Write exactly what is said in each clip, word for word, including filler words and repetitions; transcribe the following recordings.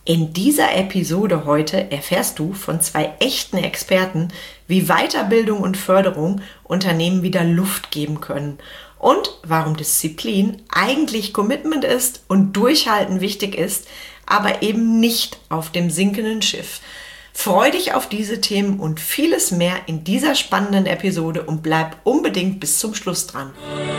In dieser Episode heute erfährst du von zwei echten Experten, wie Weiterbildung und Förderung Unternehmen wieder Luft geben können und warum Disziplin eigentlich Commitment ist und Durchhalten wichtig ist, aber eben nicht auf dem sinkenden Schiff. Freu dich auf diese Themen und vieles mehr in dieser spannenden Episode und bleib unbedingt bis zum Schluss dran.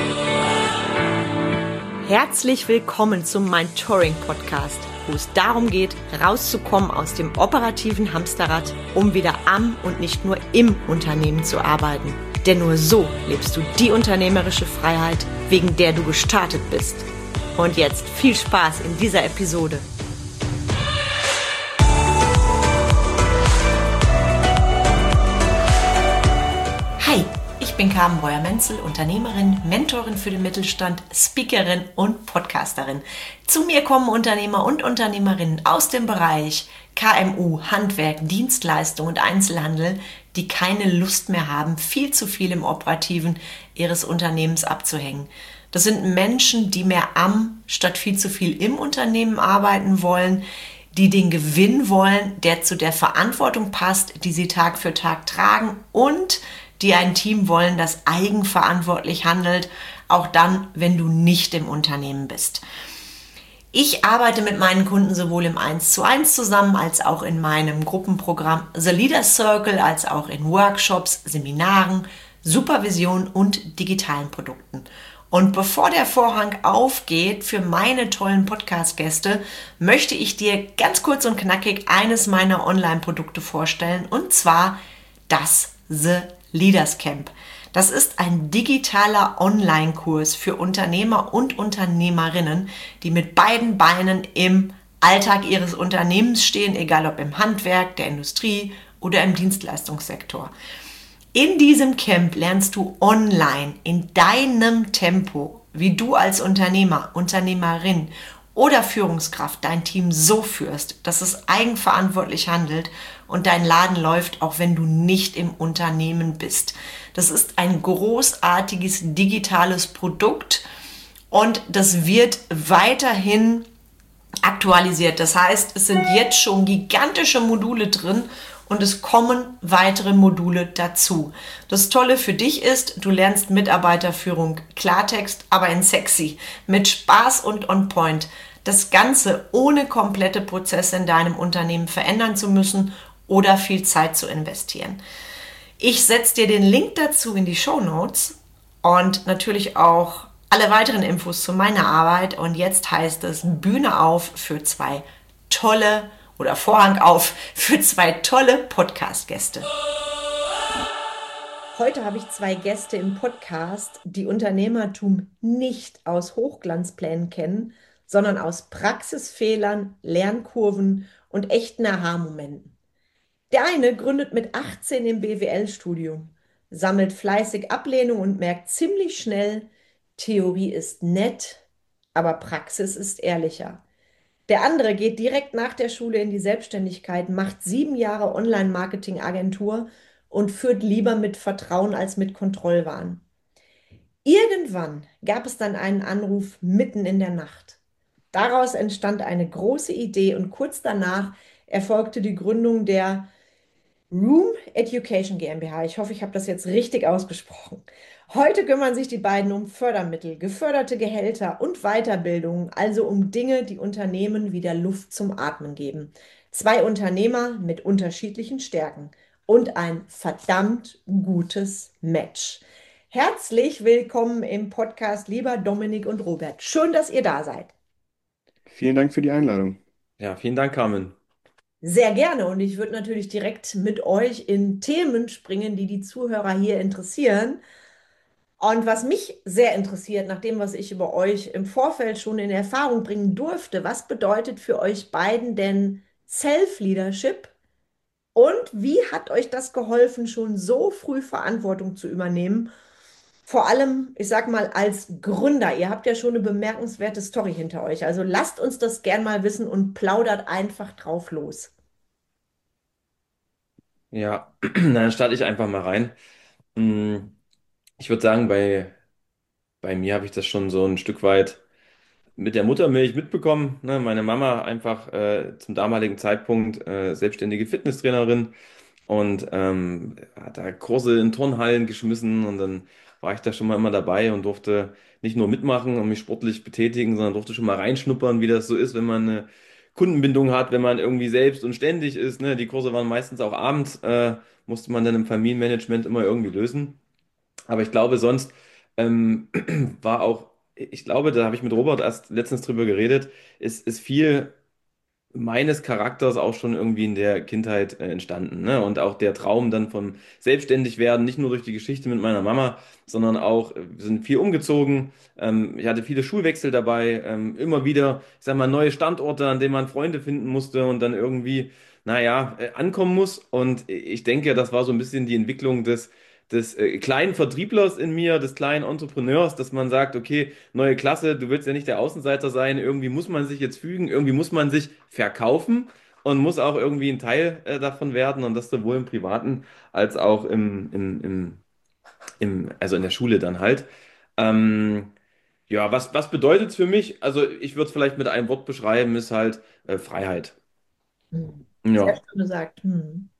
Herzlich willkommen zum Mentoring Podcast, wo es darum geht, rauszukommen aus dem operativen Hamsterrad, um wieder am und nicht nur im Unternehmen zu arbeiten. Denn nur so lebst du die unternehmerische Freiheit, wegen der du gestartet bist. Und jetzt viel Spaß in dieser Episode. Hi, ich bin Carmen Breuer-Menzel, Unternehmerin, Mentorin für den Mittelstand, Speakerin und Podcasterin. Zu mir kommen Unternehmer und Unternehmerinnen aus dem Bereich K M U, Handwerk, Dienstleistung und Einzelhandel, die keine Lust mehr haben, viel zu viel im Operativen ihres Unternehmens abzuhängen. Das sind Menschen, die mehr am statt viel zu viel im Unternehmen arbeiten wollen, die den Gewinn wollen, der zu der Verantwortung passt, die sie Tag für Tag tragen, und die ein Team wollen, das eigenverantwortlich handelt, auch dann, wenn du nicht im Unternehmen bist. Ich arbeite mit meinen Kunden sowohl im eins zu eins zusammen, als auch in meinem Gruppenprogramm The Leader Circle, als auch in Workshops, Seminaren, Supervision und digitalen Produkten. Und bevor der Vorhang aufgeht für meine tollen Podcast-Gäste, möchte ich dir ganz kurz und knackig eines meiner Online-Produkte vorstellen, und zwar das The Leaders Camp. Das ist ein digitaler Online-Kurs für Unternehmer und Unternehmerinnen, die mit beiden Beinen im Alltag ihres Unternehmens stehen, egal ob im Handwerk, der Industrie oder im Dienstleistungssektor. In diesem Camp lernst du online in deinem Tempo, wie du als Unternehmer, Unternehmerin oder Führungskraft dein Team so führst, dass es eigenverantwortlich handelt und dein Laden läuft, auch wenn du nicht im Unternehmen bist. Das ist ein großartiges digitales Produkt und das wird weiterhin aktualisiert. Das heißt, es sind jetzt schon gigantische Module drin und es kommen weitere Module dazu. Das Tolle für dich ist, du lernst Mitarbeiterführung, Klartext, aber in sexy, mit Spaß und on point. Das Ganze ohne komplette Prozesse in deinem Unternehmen verändern zu müssen oder viel Zeit zu investieren. Ich setze dir den Link dazu in die Shownotes und natürlich auch alle weiteren Infos zu meiner Arbeit. Und jetzt heißt es Bühne auf für zwei tolle oder Vorhang auf für zwei tolle Podcast-Gäste. Heute habe ich zwei Gäste im Podcast, die Unternehmertum nicht aus Hochglanzplänen kennen, sondern aus Praxisfehlern, Lernkurven und echten Aha-Momenten. Der eine gründet mit achtzehn im B W L-Studium, sammelt fleißig Ablehnung und merkt ziemlich schnell, Theorie ist nett, aber Praxis ist ehrlicher. Der andere geht direkt nach der Schule in die Selbstständigkeit, macht sieben Jahre Online-Marketing-Agentur und führt lieber mit Vertrauen als mit Kontrollwahn. Irgendwann gab es dann einen Anruf mitten in der Nacht. Daraus entstand eine große Idee und kurz danach erfolgte die Gründung der Room Education GmbH. Ich hoffe, ich habe das jetzt richtig ausgesprochen. Heute kümmern sich die beiden um Fördermittel, geförderte Gehälter und Weiterbildung, also um Dinge, die Unternehmen wieder Luft zum Atmen geben. Zwei Unternehmer mit unterschiedlichen Stärken und ein verdammt gutes Match. Herzlich willkommen im Podcast, lieber Dominik und Robert. Schön, dass ihr da seid. Vielen Dank für die Einladung. Ja, vielen Dank, Carmen. Sehr gerne, und ich würde natürlich direkt mit euch in Themen springen, die die Zuhörer hier interessieren. Und was mich sehr interessiert, nach dem, was ich über euch im Vorfeld schon in Erfahrung bringen durfte, was bedeutet für euch beiden denn Self-Leadership und wie hat euch das geholfen, schon so früh Verantwortung zu übernehmen? Vor allem, ich sag mal, als Gründer. Ihr habt ja schon eine bemerkenswerte Story hinter euch. Also lasst uns das gern mal wissen und plaudert einfach drauf los. Ja, dann starte ich einfach mal rein. Mm, Ich würde sagen, bei, bei mir habe ich das schon so ein Stück weit mit der Muttermilch mitbekommen. Ne? Meine Mama einfach äh, zum damaligen Zeitpunkt äh, selbstständige Fitnesstrainerin und ähm, hat da Kurse in Turnhallen geschmissen und dann war ich da schon mal immer dabei und durfte nicht nur mitmachen und mich sportlich betätigen, sondern durfte schon mal reinschnuppern, wie das so ist, wenn man eine Kundenbindung hat, wenn man irgendwie selbst und ständig ist. Ne? Die Kurse waren meistens auch abends, äh, musste man dann im Familienmanagement immer irgendwie lösen. Aber ich glaube, sonst ähm, war auch, ich glaube, da habe ich mit Robert erst letztens drüber geredet, ist, ist viel meines Charakters auch schon irgendwie in der Kindheit äh, entstanden, ne? Und auch der Traum dann vom Selbstständigwerden, nicht nur durch die Geschichte mit meiner Mama, sondern auch, äh, wir sind viel umgezogen. Ähm, ich hatte viele Schulwechsel dabei, ähm, immer wieder, ich sag mal, neue Standorte, an denen man Freunde finden musste und dann irgendwie, naja, äh, ankommen muss. Und ich denke, das war so ein bisschen die Entwicklung des des äh, kleinen Vertrieblers in mir, des kleinen Entrepreneurs, dass man sagt, okay, neue Klasse, du willst ja nicht der Außenseiter sein, irgendwie muss man sich jetzt fügen, irgendwie muss man sich verkaufen und muss auch irgendwie ein Teil äh, davon werden und das sowohl im Privaten als auch im, im, im, im, also in der Schule dann halt. Ähm, ja, was, was bedeutet es für mich? Also ich würde es vielleicht mit einem Wort beschreiben, ist halt äh, Freiheit. Hm. Sehr Ja. schön gesagt. Hm.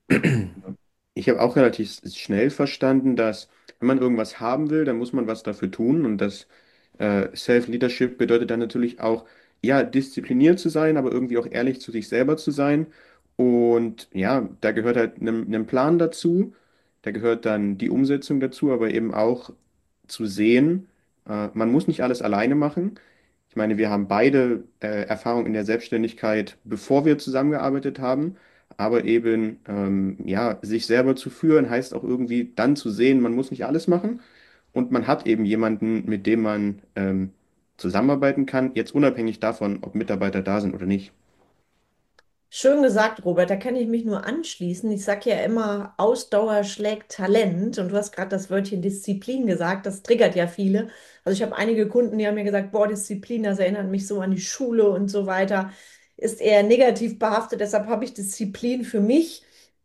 Ich habe auch relativ schnell verstanden, dass wenn man irgendwas haben will, dann muss man was dafür tun. Und das äh, Self-Leadership bedeutet dann natürlich auch, ja, diszipliniert zu sein, aber irgendwie auch ehrlich zu sich selber zu sein. Und ja, da gehört halt ein, ein Plan dazu, da gehört dann die Umsetzung dazu, aber eben auch zu sehen, äh, man muss nicht alles alleine machen. Ich meine, wir haben beide äh, Erfahrung in der Selbstständigkeit, bevor wir zusammengearbeitet haben. Aber eben, ähm, ja, sich selber zu führen, heißt auch irgendwie dann zu sehen, man muss nicht alles machen. Und man hat eben jemanden, mit dem man ähm, zusammenarbeiten kann, jetzt unabhängig davon, ob Mitarbeiter da sind oder nicht. Schön gesagt, Robert. Da kann ich mich nur anschließen. Ich sage ja immer, Ausdauer schlägt Talent. Und du hast gerade das Wörtchen Disziplin gesagt. Das triggert ja viele. Also ich habe einige Kunden, die haben mir gesagt, boah, Disziplin, das erinnert mich so an die Schule und so weiter. Ist eher negativ behaftet. Deshalb habe ich Disziplin für mich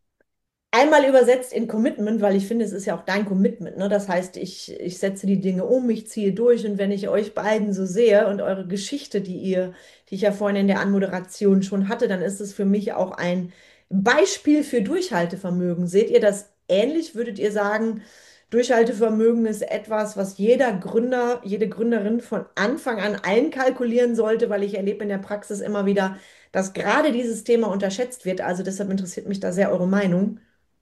einmal übersetzt in Commitment, weil ich finde, es ist ja auch dein Commitment, ne? Das heißt, ich, ich setze die Dinge um, ich ziehe durch und wenn ich euch beiden so sehe und eure Geschichte, die ihr, die ich ja vorhin in der Anmoderation schon hatte, dann ist es für mich auch ein Beispiel für Durchhaltevermögen. Seht ihr das ähnlich? Würdet ihr sagen, Durchhaltevermögen ist etwas, was jeder Gründer, jede Gründerin von Anfang an einkalkulieren sollte, weil ich erlebe in der Praxis immer wieder, dass gerade dieses Thema unterschätzt wird. Also deshalb interessiert mich da sehr eure Meinung.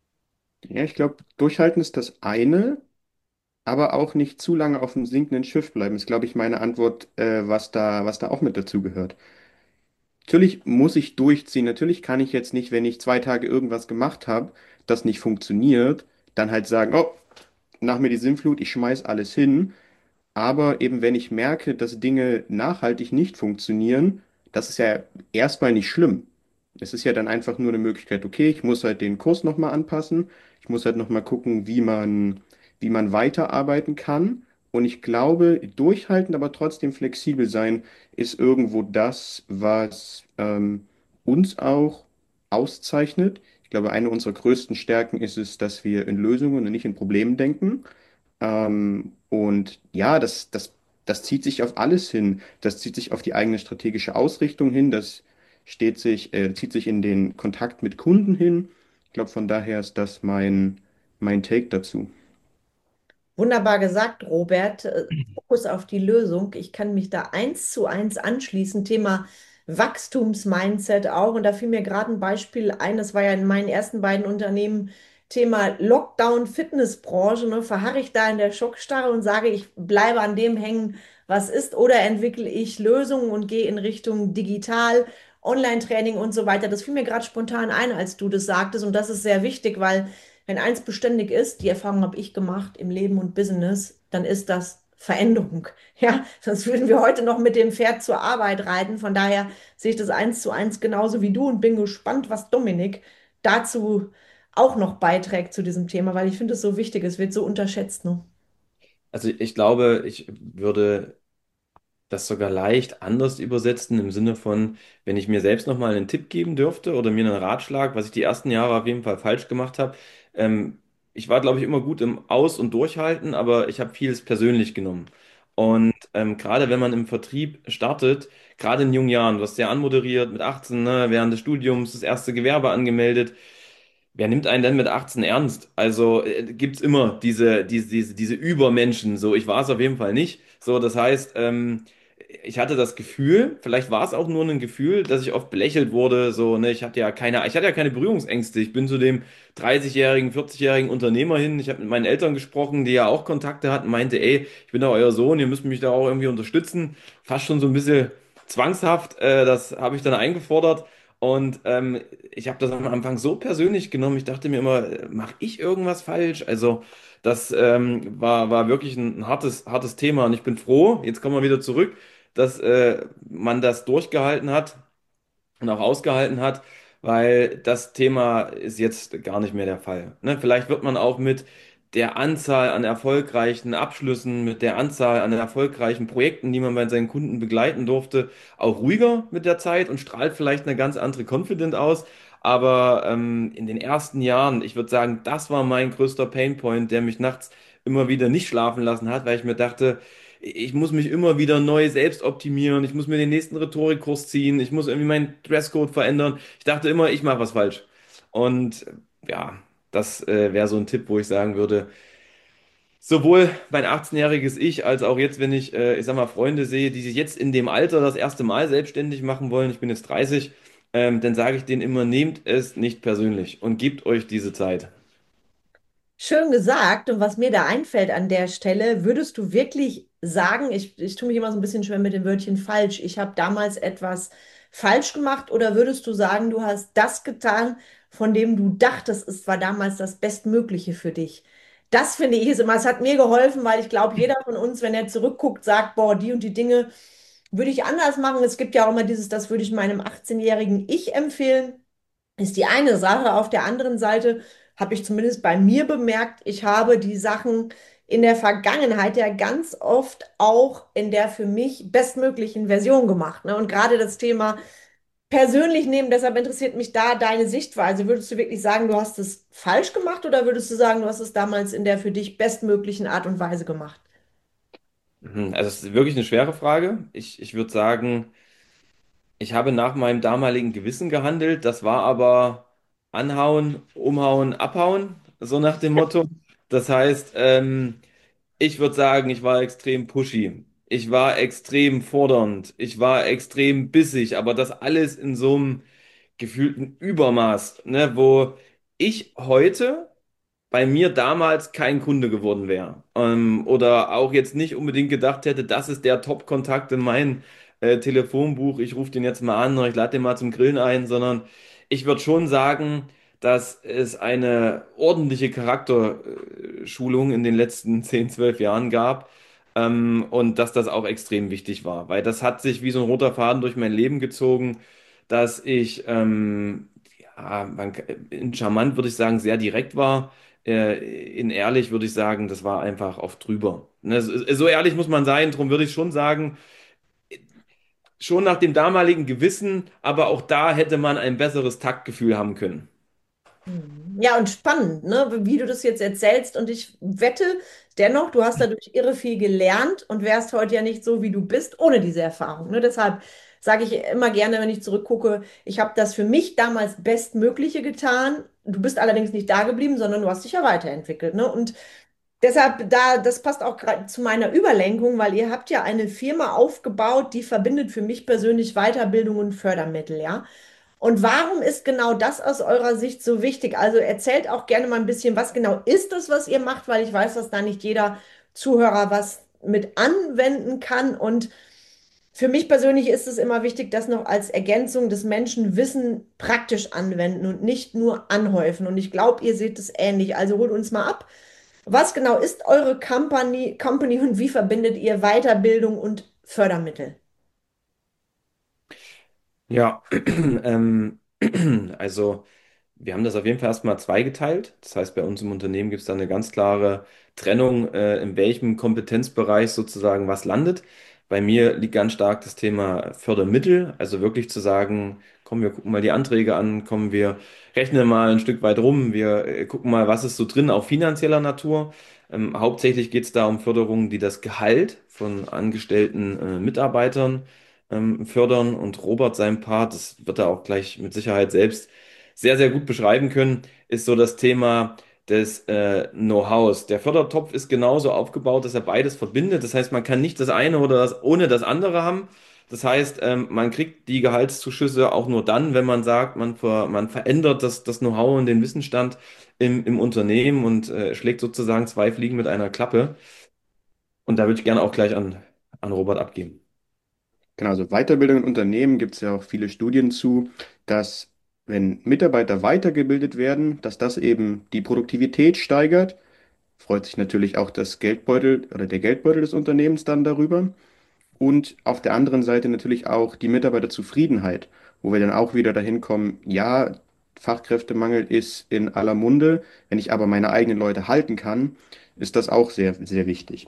Ja, ich glaube, durchhalten ist das eine, aber auch nicht zu lange auf dem sinkenden Schiff bleiben, ist, glaube ich, meine Antwort, äh, was da, was da auch mit dazu gehört. Natürlich muss ich durchziehen. Natürlich kann ich jetzt nicht, wenn ich zwei Tage irgendwas gemacht habe, das nicht funktioniert, dann halt sagen, oh, nach mir die Sinnflut, ich schmeiß alles hin. Aber eben, wenn ich merke, dass Dinge nachhaltig nicht funktionieren, das ist ja erstmal nicht schlimm. Es ist ja dann einfach nur eine Möglichkeit, okay, ich muss halt den Kurs nochmal anpassen. Ich muss halt nochmal gucken, wie man, wie man weiterarbeiten kann. Und ich glaube, durchhalten, aber trotzdem flexibel sein, ist irgendwo das, was ähm, uns auch auszeichnet. Ich glaube, eine unserer größten Stärken ist es, dass wir in Lösungen und nicht in Problemen denken. Ähm, und ja, das, das, das zieht sich auf alles hin. Das zieht sich auf die eigene strategische Ausrichtung hin. Das steht sich, äh, zieht sich in den Kontakt mit Kunden hin. Ich glaube, von daher ist das mein, mein Take dazu. Wunderbar gesagt, Robert. Äh, Fokus auf die Lösung. Ich kann mich da eins zu eins anschließen. Thema Wachstumsmindset auch. Und da fiel mir gerade ein Beispiel ein. Das war ja in meinen ersten beiden Unternehmen Thema Lockdown, Fitnessbranche. Ne? Verharre ich da in der Schockstarre und sage, ich bleibe an dem hängen, was ist, oder entwickle ich Lösungen und gehe in Richtung digital, Online-Training und so weiter. Das fiel mir gerade spontan ein, als du das sagtest. Und das ist sehr wichtig, weil wenn eins beständig ist, die Erfahrung habe ich gemacht im Leben und Business, dann ist das Veränderung. Ja, sonst würden wir heute noch mit dem Pferd zur Arbeit reiten. Von daher sehe ich das eins zu eins genauso wie du und bin gespannt, was Dominik dazu auch noch beiträgt zu diesem Thema, weil ich finde es so wichtig, es wird so unterschätzt, ne? Also ich glaube, ich würde das sogar leicht anders übersetzen im Sinne von, wenn ich mir selbst nochmal einen Tipp geben dürfte oder mir einen Ratschlag, was ich die ersten Jahre auf jeden Fall falsch gemacht habe. Ähm, ich war, glaube ich, immer gut im Aus- und Durchhalten, aber ich habe vieles persönlich genommen. ähm, gerade wenn man im Vertrieb startet, gerade in jungen Jahren, du hast ja anmoderiert mit achtzehn, ne, während des Studiums das erste Gewerbe angemeldet. Wer nimmt einen denn mit achtzehn ernst? Also äh, gibt's immer diese, diese, diese, diese Übermenschen. So, ich war es auf jeden Fall nicht. So, das heißt, ähm, ich hatte das Gefühl, vielleicht war es auch nur ein Gefühl, dass ich oft belächelt wurde. So, ne, ich hatte ja keine, ich hatte ja keine Berührungsängste. Ich bin zu dem dreißigjährigen, vierzig-jährigen Unternehmer hin. Ich habe mit meinen Eltern gesprochen, die ja auch Kontakte hatten, meinte, ey, ich bin da euer Sohn, ihr müsst mich da auch irgendwie unterstützen. Fast schon so ein bisschen zwangshaft. Äh, das habe ich dann eingefordert. Und ähm, ich habe das am Anfang so persönlich genommen. Ich dachte mir immer, mache ich irgendwas falsch? Also das ähm, war, war wirklich ein, ein hartes, hartes Thema. Und ich bin froh, jetzt kommen wir wieder zurück, dass äh, man das durchgehalten hat und auch ausgehalten hat, weil das Thema ist jetzt gar nicht mehr der Fall. Ne? Vielleicht wird man auch mit der Anzahl an erfolgreichen Abschlüssen, mit der Anzahl an erfolgreichen Projekten, die man bei seinen Kunden begleiten durfte, auch ruhiger mit der Zeit und strahlt vielleicht eine ganz andere Confidence aus. Aber ähm, in den ersten Jahren, ich würde sagen, das war mein größter Painpoint, der mich nachts immer wieder nicht schlafen lassen hat, weil ich mir dachte, ich muss mich immer wieder neu selbst optimieren, ich muss mir den nächsten Rhetorikkurs ziehen, ich muss irgendwie meinen Dresscode verändern. Ich dachte immer, ich mache was falsch. Und ja, das äh, wäre so ein Tipp, wo ich sagen würde, sowohl mein achtzehn-jähriges Ich als auch jetzt, wenn ich, äh, ich sag mal, Freunde sehe, die sich jetzt in dem Alter das erste Mal selbstständig machen wollen, ich bin jetzt dreißig, ähm, dann sage ich denen immer, nehmt es nicht persönlich und gebt euch diese Zeit. Schön gesagt. Und was mir da einfällt an der Stelle, würdest du wirklich sagen, ich, ich tue mich immer so ein bisschen schwer mit dem Wörtchen falsch, ich habe damals etwas falsch gemacht, oder würdest du sagen, du hast das getan, von dem du dachtest, es war damals das Bestmögliche für dich? Das finde ich ist immer, es hat mir geholfen, weil ich glaube, jeder von uns, wenn er zurückguckt, sagt, boah, die und die Dinge würde ich anders machen. Es gibt ja auch immer dieses, das würde ich meinem achtzehn-jährigen Ich empfehlen. Ist die eine Sache. Auf der anderen Seite habe ich zumindest bei mir bemerkt, ich habe die Sachen in der Vergangenheit ja ganz oft auch in der für mich bestmöglichen Version gemacht. Ne? Und gerade das Thema persönlich nehmen, deshalb interessiert mich da deine Sichtweise. Würdest du wirklich sagen, du hast es falsch gemacht, oder würdest du sagen, du hast es damals in der für dich bestmöglichen Art und Weise gemacht? Mhm, also es ist wirklich eine schwere Frage. Ich, ich würde sagen, ich habe nach meinem damaligen Gewissen gehandelt. Das war aber anhauen, umhauen, abhauen, so nach dem Motto. Das heißt, ähm, ich würde sagen, ich war extrem pushy. Ich war extrem fordernd. Ich war extrem bissig, aber das alles in so einem gefühlten Übermaß, ne, wo ich heute bei mir damals kein Kunde geworden wäre. Ähm, oder auch jetzt nicht unbedingt gedacht hätte, das ist der Top-Kontakt in mein äh, Telefonbuch, ich rufe den jetzt mal an oder ich lade den mal zum Grillen ein, sondern ich würde schon sagen, dass es eine ordentliche Charakterschulung in den letzten zehn, zwölf Jahren gab. Ähm, und dass das auch extrem wichtig war, weil das hat sich wie so ein roter Faden durch mein Leben gezogen, dass ich ähm, ja, man, in charmant würde ich sagen, sehr direkt war, äh, in ehrlich würde ich sagen, das war einfach oft drüber. Ne, so, so ehrlich muss man sein, darum würde ich schon sagen, schon nach dem damaligen Gewissen, aber auch da hätte man ein besseres Taktgefühl haben können. Mhm. Ja, und spannend, ne, wie du das jetzt erzählst. Und ich wette dennoch, du hast dadurch irre viel gelernt und wärst heute ja nicht so, wie du bist, ohne diese Erfahrung. Ne? Deshalb sage ich immer gerne, wenn ich zurückgucke, ich habe das für mich damals Bestmögliche getan. Du bist allerdings nicht da geblieben, sondern du hast dich ja weiterentwickelt. Ne? Und deshalb, da, das passt auch gerade zu meiner Überlenkung, weil ihr habt ja eine Firma aufgebaut, die verbindet für mich persönlich Weiterbildung und Fördermittel, ja. Und warum ist genau das aus eurer Sicht so wichtig? Also erzählt auch gerne mal ein bisschen, was genau ist das, was ihr macht, weil ich weiß, dass da nicht jeder Zuhörer was mit anwenden kann. Und für mich persönlich ist es immer wichtig, das noch als Ergänzung des Menschen Wissen praktisch anwenden und nicht nur anhäufen. Und ich glaube, ihr seht es ähnlich. Also holt uns mal ab. Was genau ist eure Company, Company und wie verbindet ihr Weiterbildung und Fördermittel? Ja, ähm, also wir haben das auf jeden Fall erstmal zweigeteilt. Das heißt, bei uns im Unternehmen gibt es da eine ganz klare Trennung, äh, in welchem Kompetenzbereich sozusagen was landet. Bei mir liegt ganz stark das Thema Fördermittel, also wirklich zu sagen, komm, wir gucken mal die Anträge an, komm, wir rechnen mal ein Stück weit rum, wir äh, gucken mal, was ist so drin, auch finanzieller Natur. Ähm, hauptsächlich geht es da um Förderungen, die das Gehalt von angestellten äh, Mitarbeitern ähm, fördern. Und Robert, sein Part, das wird er auch gleich mit Sicherheit selbst sehr, sehr gut beschreiben können, ist so das Thema des äh, Know-hows. Der Fördertopf ist genauso aufgebaut, dass er beides verbindet. Das heißt, man kann nicht das eine oder das ohne das andere haben. Das heißt, ähm, man kriegt die Gehaltszuschüsse auch nur dann, wenn man sagt, man, ver man verändert das, das Know-how und den Wissensstand im, im Unternehmen und äh, schlägt sozusagen zwei Fliegen mit einer Klappe. Und da würde ich gerne auch gleich an, an Robert abgeben. Genau, also Weiterbildung in Unternehmen gibt es ja auch viele Studien zu, dass wenn Mitarbeiter weitergebildet werden, dass das eben die Produktivität steigert. Freut sich natürlich auch das Geldbeutel oder der Geldbeutel des Unternehmens dann darüber. Und auf der anderen Seite natürlich auch die Mitarbeiterzufriedenheit, wo wir dann auch wieder dahin kommen, ja, Fachkräftemangel ist in aller Munde. Wenn ich aber meine eigenen Leute halten kann, ist das auch sehr, sehr wichtig.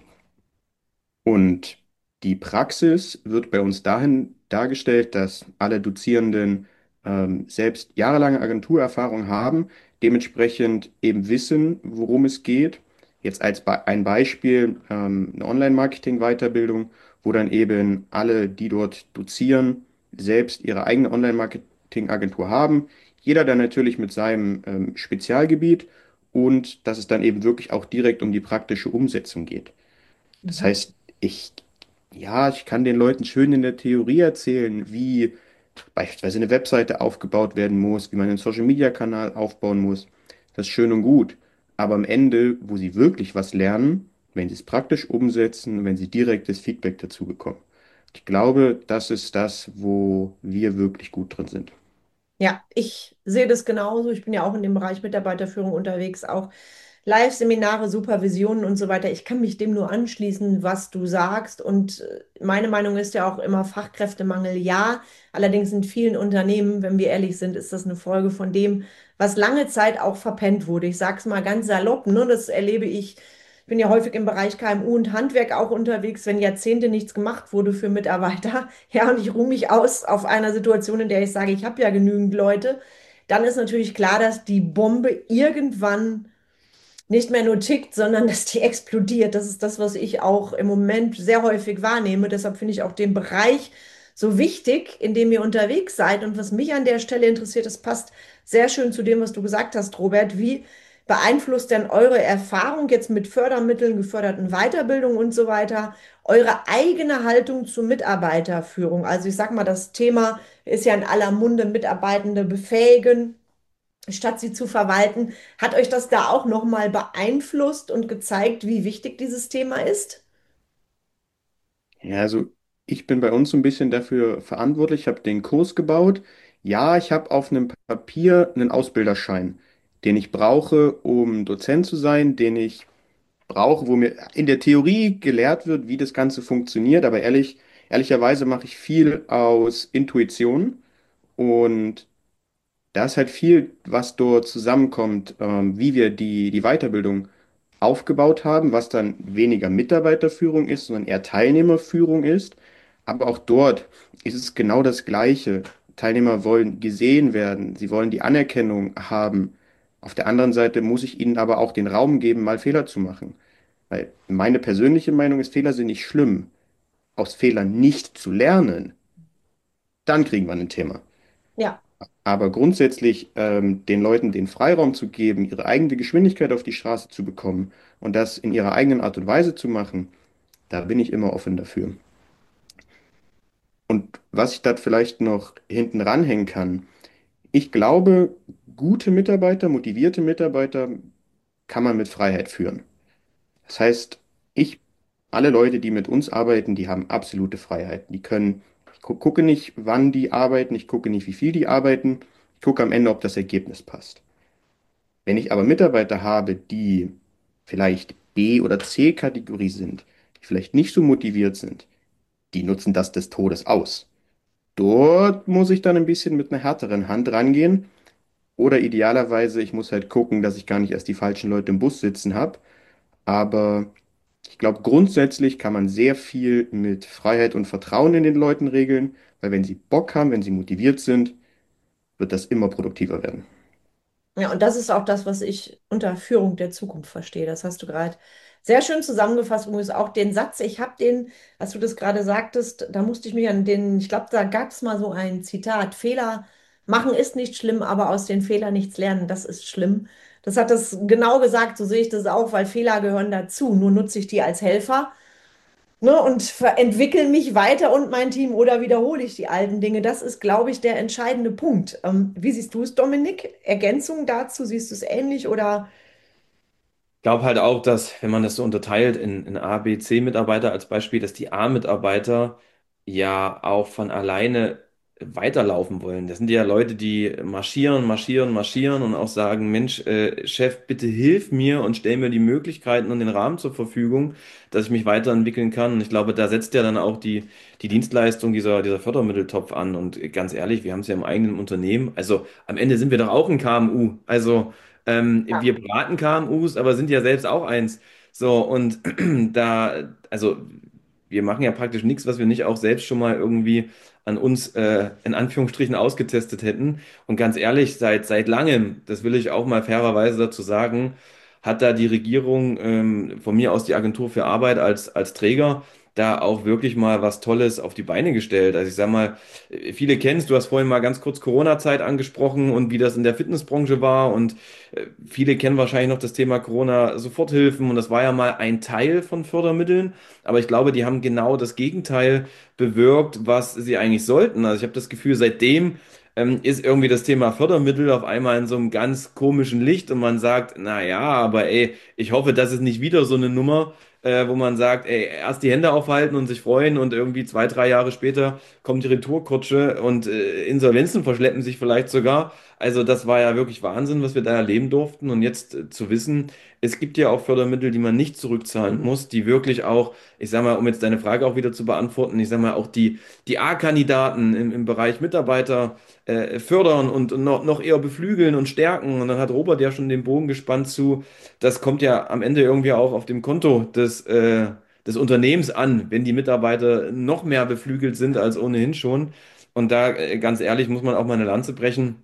Und die Praxis wird bei uns dahin dargestellt, dass alle Dozierenden ähm, selbst jahrelange Agenturerfahrung haben, dementsprechend eben wissen, worum es geht. Jetzt als Be ein Beispiel ähm, eine Online-Marketing-Weiterbildung, wo dann eben alle, die dort dozieren, selbst ihre eigene Online-Marketing-Agentur haben. Jeder dann natürlich mit seinem ähm, Spezialgebiet und dass es dann eben wirklich auch direkt um die praktische Umsetzung geht. Das Mhm. heißt, ich, ja, ich kann den Leuten schön in der Theorie erzählen, wie beispielsweise eine Webseite aufgebaut werden muss, wie man einen Social-Media-Kanal aufbauen muss. Das ist schön und gut. Aber am Ende, wo sie wirklich was lernen, wenn sie es praktisch umsetzen, wenn sie direktes Feedback dazu bekommen. Ich glaube, das ist das, wo wir wirklich gut drin sind. Ja, ich sehe das genauso. Ich bin ja auch in dem Bereich Mitarbeiterführung unterwegs, auch Live-Seminare, Supervisionen und so weiter. Ich kann mich dem nur anschließen, was du sagst. Und äh, meine Meinung ist ja auch immer Fachkräftemangel, ja. Allerdings in vielen Unternehmen, wenn wir ehrlich sind, ist das eine Folge von dem, was lange Zeit auch verpennt wurde. Ich sage es mal ganz salopp, ne? Das erlebe ich. Ich bin ja häufig im Bereich K M U und Handwerk auch unterwegs, wenn Jahrzehnte nichts gemacht wurde für Mitarbeiter. Ja, und ich ruhe mich aus auf einer Situation, in der ich sage, ich habe ja genügend Leute. Dann ist natürlich klar, dass die Bombe irgendwann nicht mehr nur tickt, sondern dass die explodiert. Das ist das, was ich auch im Moment sehr häufig wahrnehme. Deshalb finde ich auch den Bereich so wichtig, in dem ihr unterwegs seid. Und was mich an der Stelle interessiert, das passt sehr schön zu dem, was du gesagt hast, Robert. Wie beeinflusst denn eure Erfahrung jetzt mit Fördermitteln, geförderten Weiterbildung und so weiter, eure eigene Haltung zur Mitarbeiterführung? Also ich sage mal, das Thema ist ja in aller Munde, Mitarbeitende befähigen statt sie zu verwalten. Hat euch das da auch nochmal beeinflusst und gezeigt, wie wichtig dieses Thema ist? Ja, also ich bin bei uns so ein bisschen dafür verantwortlich. Ich habe den Kurs gebaut. Ja, ich habe auf einem Papier einen Ausbilderschein, den ich brauche, um Dozent zu sein, den ich brauche, wo mir in der Theorie gelehrt wird, wie das Ganze funktioniert. Aber ehrlich, ehrlicherweise mache ich viel aus Intuition und da ist halt viel, was dort zusammenkommt, ähm, wie wir die, die Weiterbildung aufgebaut haben, was dann weniger Mitarbeiterführung ist, sondern eher Teilnehmerführung ist. Aber auch dort ist es genau das Gleiche. Teilnehmer wollen gesehen werden, sie wollen die Anerkennung haben. Auf der anderen Seite muss ich ihnen aber auch den Raum geben, mal Fehler zu machen. Weil meine persönliche Meinung ist, Fehler sind nicht schlimm. Aus Fehlern nicht zu lernen, dann kriegen wir ein Thema. Ja, Aber grundsätzlich ähm, den Leuten den Freiraum zu geben, ihre eigene Geschwindigkeit auf die Straße zu bekommen und das in ihrer eigenen Art und Weise zu machen, da bin ich immer offen dafür. Und was ich da vielleicht noch hinten ranhängen kann, ich glaube, gute Mitarbeiter, motivierte Mitarbeiter kann man mit Freiheit führen. Das heißt, ich, alle Leute, die mit uns arbeiten, die haben absolute Freiheit. Die können, ich gu gucke nicht, wann die arbeiten, ich gucke nicht, wie viel die arbeiten, ich gucke am Ende, ob das Ergebnis passt. Wenn ich aber Mitarbeiter habe, die vielleicht B- oder C-Kategorie sind, die vielleicht nicht so motiviert sind, die nutzen das des Todes aus. Dort muss ich dann ein bisschen mit einer härteren Hand rangehen. Oder idealerweise, ich muss halt gucken, dass ich gar nicht erst die falschen Leute im Bus sitzen habe. Aber ich glaube, grundsätzlich kann man sehr viel mit Freiheit und Vertrauen in den Leuten regeln, weil wenn sie Bock haben, wenn sie motiviert sind, wird das immer produktiver werden. Ja, und das ist auch das, was ich unter Führung der Zukunft verstehe. Das hast du gerade sehr schön zusammengefasst. Übrigens auch den Satz, ich habe den, als du das gerade sagtest, da musste ich mich an den, ich glaube, da gab es mal so ein Zitat, Fehler machen ist nicht schlimm, aber aus den Fehlern nichts lernen, das ist schlimm. Das hat das genau gesagt, so sehe ich das auch, weil Fehler gehören dazu. Nur nutze ich die als Helfer. Ne, und ver- entwickle mich weiter und mein Team oder wiederhole ich die alten Dinge? Das ist, glaube ich, der entscheidende Punkt. Ähm, wie siehst du es, Dominik? Ergänzung dazu? Siehst du es ähnlich oder? Glaube halt auch, dass, wenn man das so unterteilt in, in A, B, C-Mitarbeiter als Beispiel, dass die A-Mitarbeiter ja auch von alleine weiterlaufen wollen. Das sind ja Leute, die marschieren, marschieren, marschieren und auch sagen, Mensch, äh, Chef, bitte hilf mir und stell mir die Möglichkeiten und den Rahmen zur Verfügung, dass ich mich weiterentwickeln kann. Und ich glaube, da setzt ja dann auch die, die Dienstleistung dieser, dieser Fördermitteltopf an. Und ganz ehrlich, wir haben es ja im eigenen Unternehmen. Also am Ende sind wir doch auch ein K M U. Also ähm, wir beraten K M Us, aber sind ja selbst auch eins. So, und da, also wir machen ja praktisch nichts, was wir nicht auch selbst schon mal irgendwie an uns äh, in Anführungsstrichen ausgetestet hätten. Und ganz ehrlich, seit, seit langem, das will ich auch mal fairerweise dazu sagen, hat da die Regierung, ähm, von mir aus die Agentur für Arbeit als, als Träger, da auch wirklich mal was Tolles auf die Beine gestellt. Also ich sag mal, äh, viele kennen es, du hast vorhin mal ganz kurz Corona-Zeit angesprochen und wie das in der Fitnessbranche war und äh, viele kennen wahrscheinlich noch das Thema Corona-Soforthilfen und das war ja mal ein Teil von Fördermitteln, aber ich glaube, die haben genau das Gegenteil bewirkt, was sie eigentlich sollten. Also ich habe das Gefühl, seitdem ähm, ist irgendwie das Thema Fördermittel auf einmal in so einem ganz komischen Licht und man sagt, na ja, aber ey, ich hoffe, das ist nicht wieder so eine Nummer, äh, wo man sagt, ey, erst die Hände aufhalten und sich freuen und irgendwie zwei, drei Jahre später kommt die Retourkutsche und äh, Insolvenzen verschleppen sich vielleicht sogar. Also das war ja wirklich Wahnsinn, was wir da erleben durften. Und jetzt äh, zu wissen, es gibt ja auch Fördermittel, die man nicht zurückzahlen muss, die wirklich auch, ich sag mal, um jetzt deine Frage auch wieder zu beantworten, ich sag mal, auch die, die A-Kandidaten im, im Bereich Mitarbeiter äh, fördern und, und noch, noch eher beflügeln und stärken. Und dann hat Robert ja schon den Bogen gespannt zu, das kommt ja am Ende irgendwie auch auf dem Konto des, äh, des Unternehmens an, wenn die Mitarbeiter noch mehr beflügelt sind als ohnehin schon. Und da, äh, ganz ehrlich, muss man auch mal eine Lanze brechen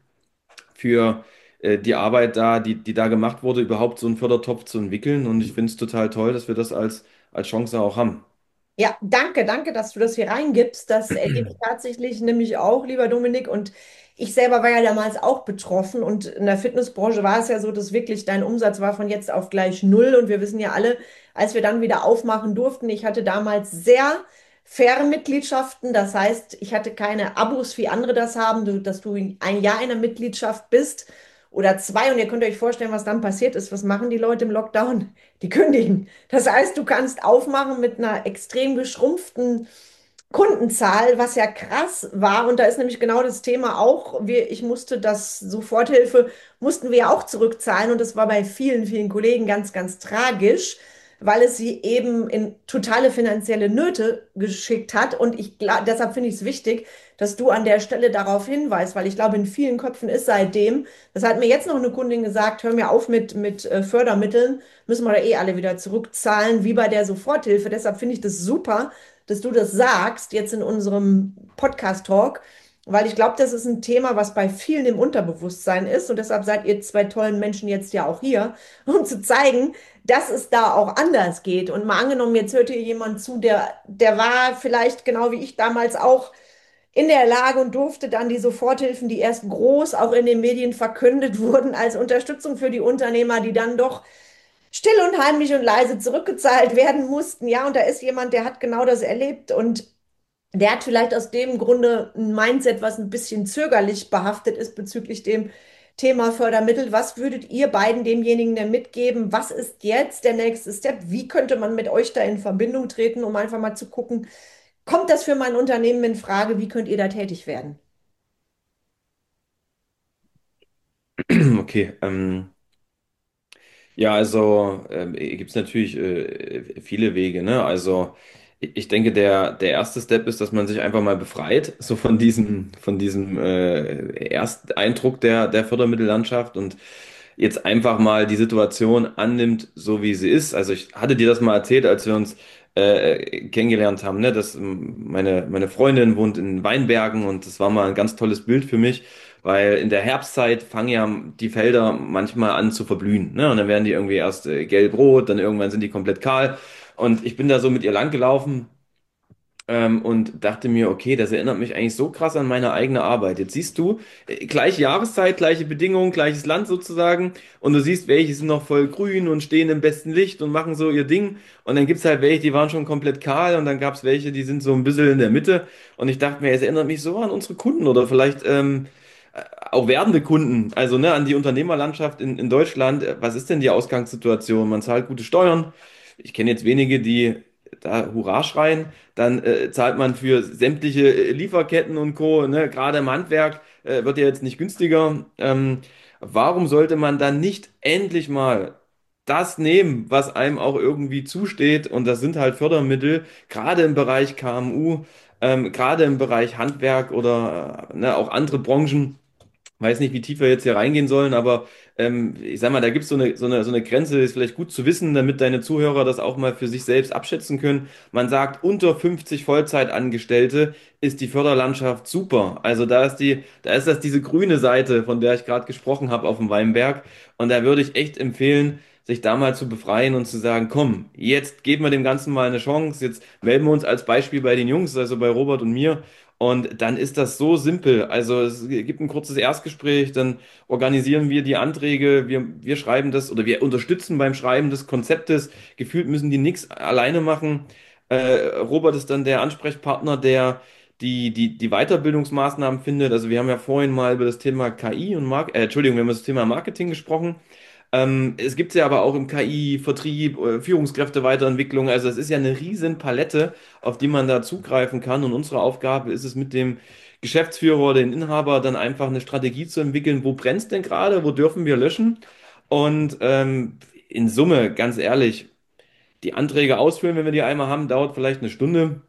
für äh, die Arbeit da, die, die da gemacht wurde, überhaupt so einen Fördertopf zu entwickeln. Und ich finde es total toll, dass wir das als, als Chance auch haben. Ja, danke, danke, dass du das hier reingibst. Das erlebe ich tatsächlich nämlich auch, lieber Dominik. Und ich selber war ja damals auch betroffen. Und in der Fitnessbranche war es ja so, dass wirklich dein Umsatz war von jetzt auf gleich null. Und wir wissen ja alle, als wir dann wieder aufmachen durften, ich hatte damals sehr faire Mitgliedschaften. Das heißt, ich hatte keine Abos, wie andere das haben, du- dass du ein Jahr in der Mitgliedschaft bist oder zwei. Und ihr könnt euch vorstellen, was dann passiert ist. Was machen die Leute im Lockdown? Die kündigen. Das heißt, du kannst aufmachen mit einer extrem geschrumpften Kundenzahl, was ja krass war. Und da ist nämlich genau das Thema auch. Wir, ich musste das Soforthilfe, mussten wir ja auch zurückzahlen. Und das war bei vielen, vielen Kollegen ganz, ganz tragisch, weil es sie eben in totale finanzielle Nöte geschickt hat. Und ich glaube, deshalb finde ich es wichtig, dass du an der Stelle darauf hinweist, weil ich glaube, in vielen Köpfen ist seitdem, das hat mir jetzt noch eine Kundin gesagt, hör mir auf mit, mit äh, Fördermitteln, müssen wir da eh alle wieder zurückzahlen, wie bei der Soforthilfe. Deshalb finde ich das super, dass du das sagst, jetzt in unserem Podcast-Talk, weil ich glaube, das ist ein Thema, was bei vielen im Unterbewusstsein ist. Und deshalb seid ihr zwei tollen Menschen jetzt ja auch hier, um zu zeigen, dass es da auch anders geht. Und mal angenommen, jetzt hört hier jemand zu, der, der war vielleicht genau wie ich damals auch in der Lage und durfte dann die Soforthilfen, die erst groß auch in den Medien verkündet wurden, als Unterstützung für die Unternehmer, die dann doch still und heimlich und leise zurückgezahlt werden mussten. Ja, und da ist jemand, der hat genau das erlebt und der hat vielleicht aus dem Grunde ein Mindset, was ein bisschen zögerlich behaftet ist bezüglich dem Thema Fördermittel. Was würdet ihr beiden demjenigen denn mitgeben? Was ist jetzt der nächste Step? Wie könnte man mit euch da in Verbindung treten, um einfach mal zu gucken, kommt das für mein Unternehmen in Frage? Wie könnt ihr da tätig werden? Okay, ähm, ja, also ähm, gibt es natürlich äh, viele Wege, ne? Also ich ich denke, der, der erste Step ist, dass man sich einfach mal befreit, so von diesem, von diesem äh, Ersteindruck der, der Fördermittellandschaft und jetzt einfach mal die Situation annimmt, so wie sie ist. Also ich hatte dir das mal erzählt, als wir uns äh, kennengelernt haben, ne? Dass ähm, meine, meine Freundin wohnt in Weinbergen und das war mal ein ganz tolles Bild für mich. Weil in der Herbstzeit fangen ja die Felder manchmal an zu verblühen, ne? Und dann werden die irgendwie erst äh, gelb-rot, dann irgendwann sind die komplett kahl. Und ich bin da so mit ihr lang gelaufen ähm, und dachte mir, okay, das erinnert mich eigentlich so krass an meine eigene Arbeit. Jetzt siehst du, äh, gleiche Jahreszeit, gleiche Bedingungen, gleiches Land sozusagen, und du siehst, welche sind noch voll grün und stehen im besten Licht und machen so ihr Ding. Und dann gibt's halt welche, die waren schon komplett kahl, und dann gab's welche, die sind so ein bisschen in der Mitte. Und ich dachte mir, es erinnert mich so an unsere Kunden oder vielleicht ähm, äh, auch werdende Kunden, also ne, an die Unternehmerlandschaft in, in Deutschland. Äh, Was ist denn die Ausgangssituation? Man zahlt gute Steuern. Ich kenne jetzt wenige, die da Hurra schreien. Dann äh, zahlt man für sämtliche äh, Lieferketten und Co. Ne? Gerade im Handwerk äh, wird ja jetzt nicht günstiger. Ähm, warum sollte man dann nicht endlich mal das nehmen, was einem auch irgendwie zusteht? Und das sind halt Fördermittel, gerade im Bereich K M U, ähm, gerade im Bereich Handwerk oder äh, ne, auch andere Branchen. Weiß nicht, wie tief wir jetzt hier reingehen sollen, aber ähm, ich sag mal, da gibt es so eine, so eine, so eine Grenze, ist vielleicht gut zu wissen, damit deine Zuhörer das auch mal für sich selbst abschätzen können. Man sagt, unter fünfzig Vollzeitangestellte ist die Förderlandschaft super. Also da ist die, da ist das diese grüne Seite, von der ich gerade gesprochen habe auf dem Weinberg. Und da würde ich echt empfehlen, sich da mal zu befreien und zu sagen, komm, jetzt geben wir dem Ganzen mal eine Chance. Jetzt melden wir uns als Beispiel bei den Jungs, also bei Robert und mir. Und dann ist das so simpel. Also es gibt ein kurzes Erstgespräch, dann organisieren wir die Anträge, wir, wir schreiben das oder wir unterstützen beim Schreiben des Konzeptes. Gefühlt müssen die nichts alleine machen. Äh, Robert ist dann der Ansprechpartner, der die, die, die Weiterbildungsmaßnahmen findet. Also wir haben ja vorhin mal über das Thema K I und Mark äh, Entschuldigung, wir haben über das Thema Marketing gesprochen. Ähm, es gibt ja aber auch im K I, Vertrieb, äh, Führungskräfteweiterentwicklung. Also es ist ja eine riesen Palette, auf die man da zugreifen kann. Und unsere Aufgabe ist es mit dem Geschäftsführer oder den Inhaber dann einfach eine Strategie zu entwickeln. Wo brennt's denn gerade? Wo dürfen wir löschen? Und ähm, in Summe, ganz ehrlich, die Anträge ausfüllen, wenn wir die einmal haben, dauert vielleicht eine Stunde.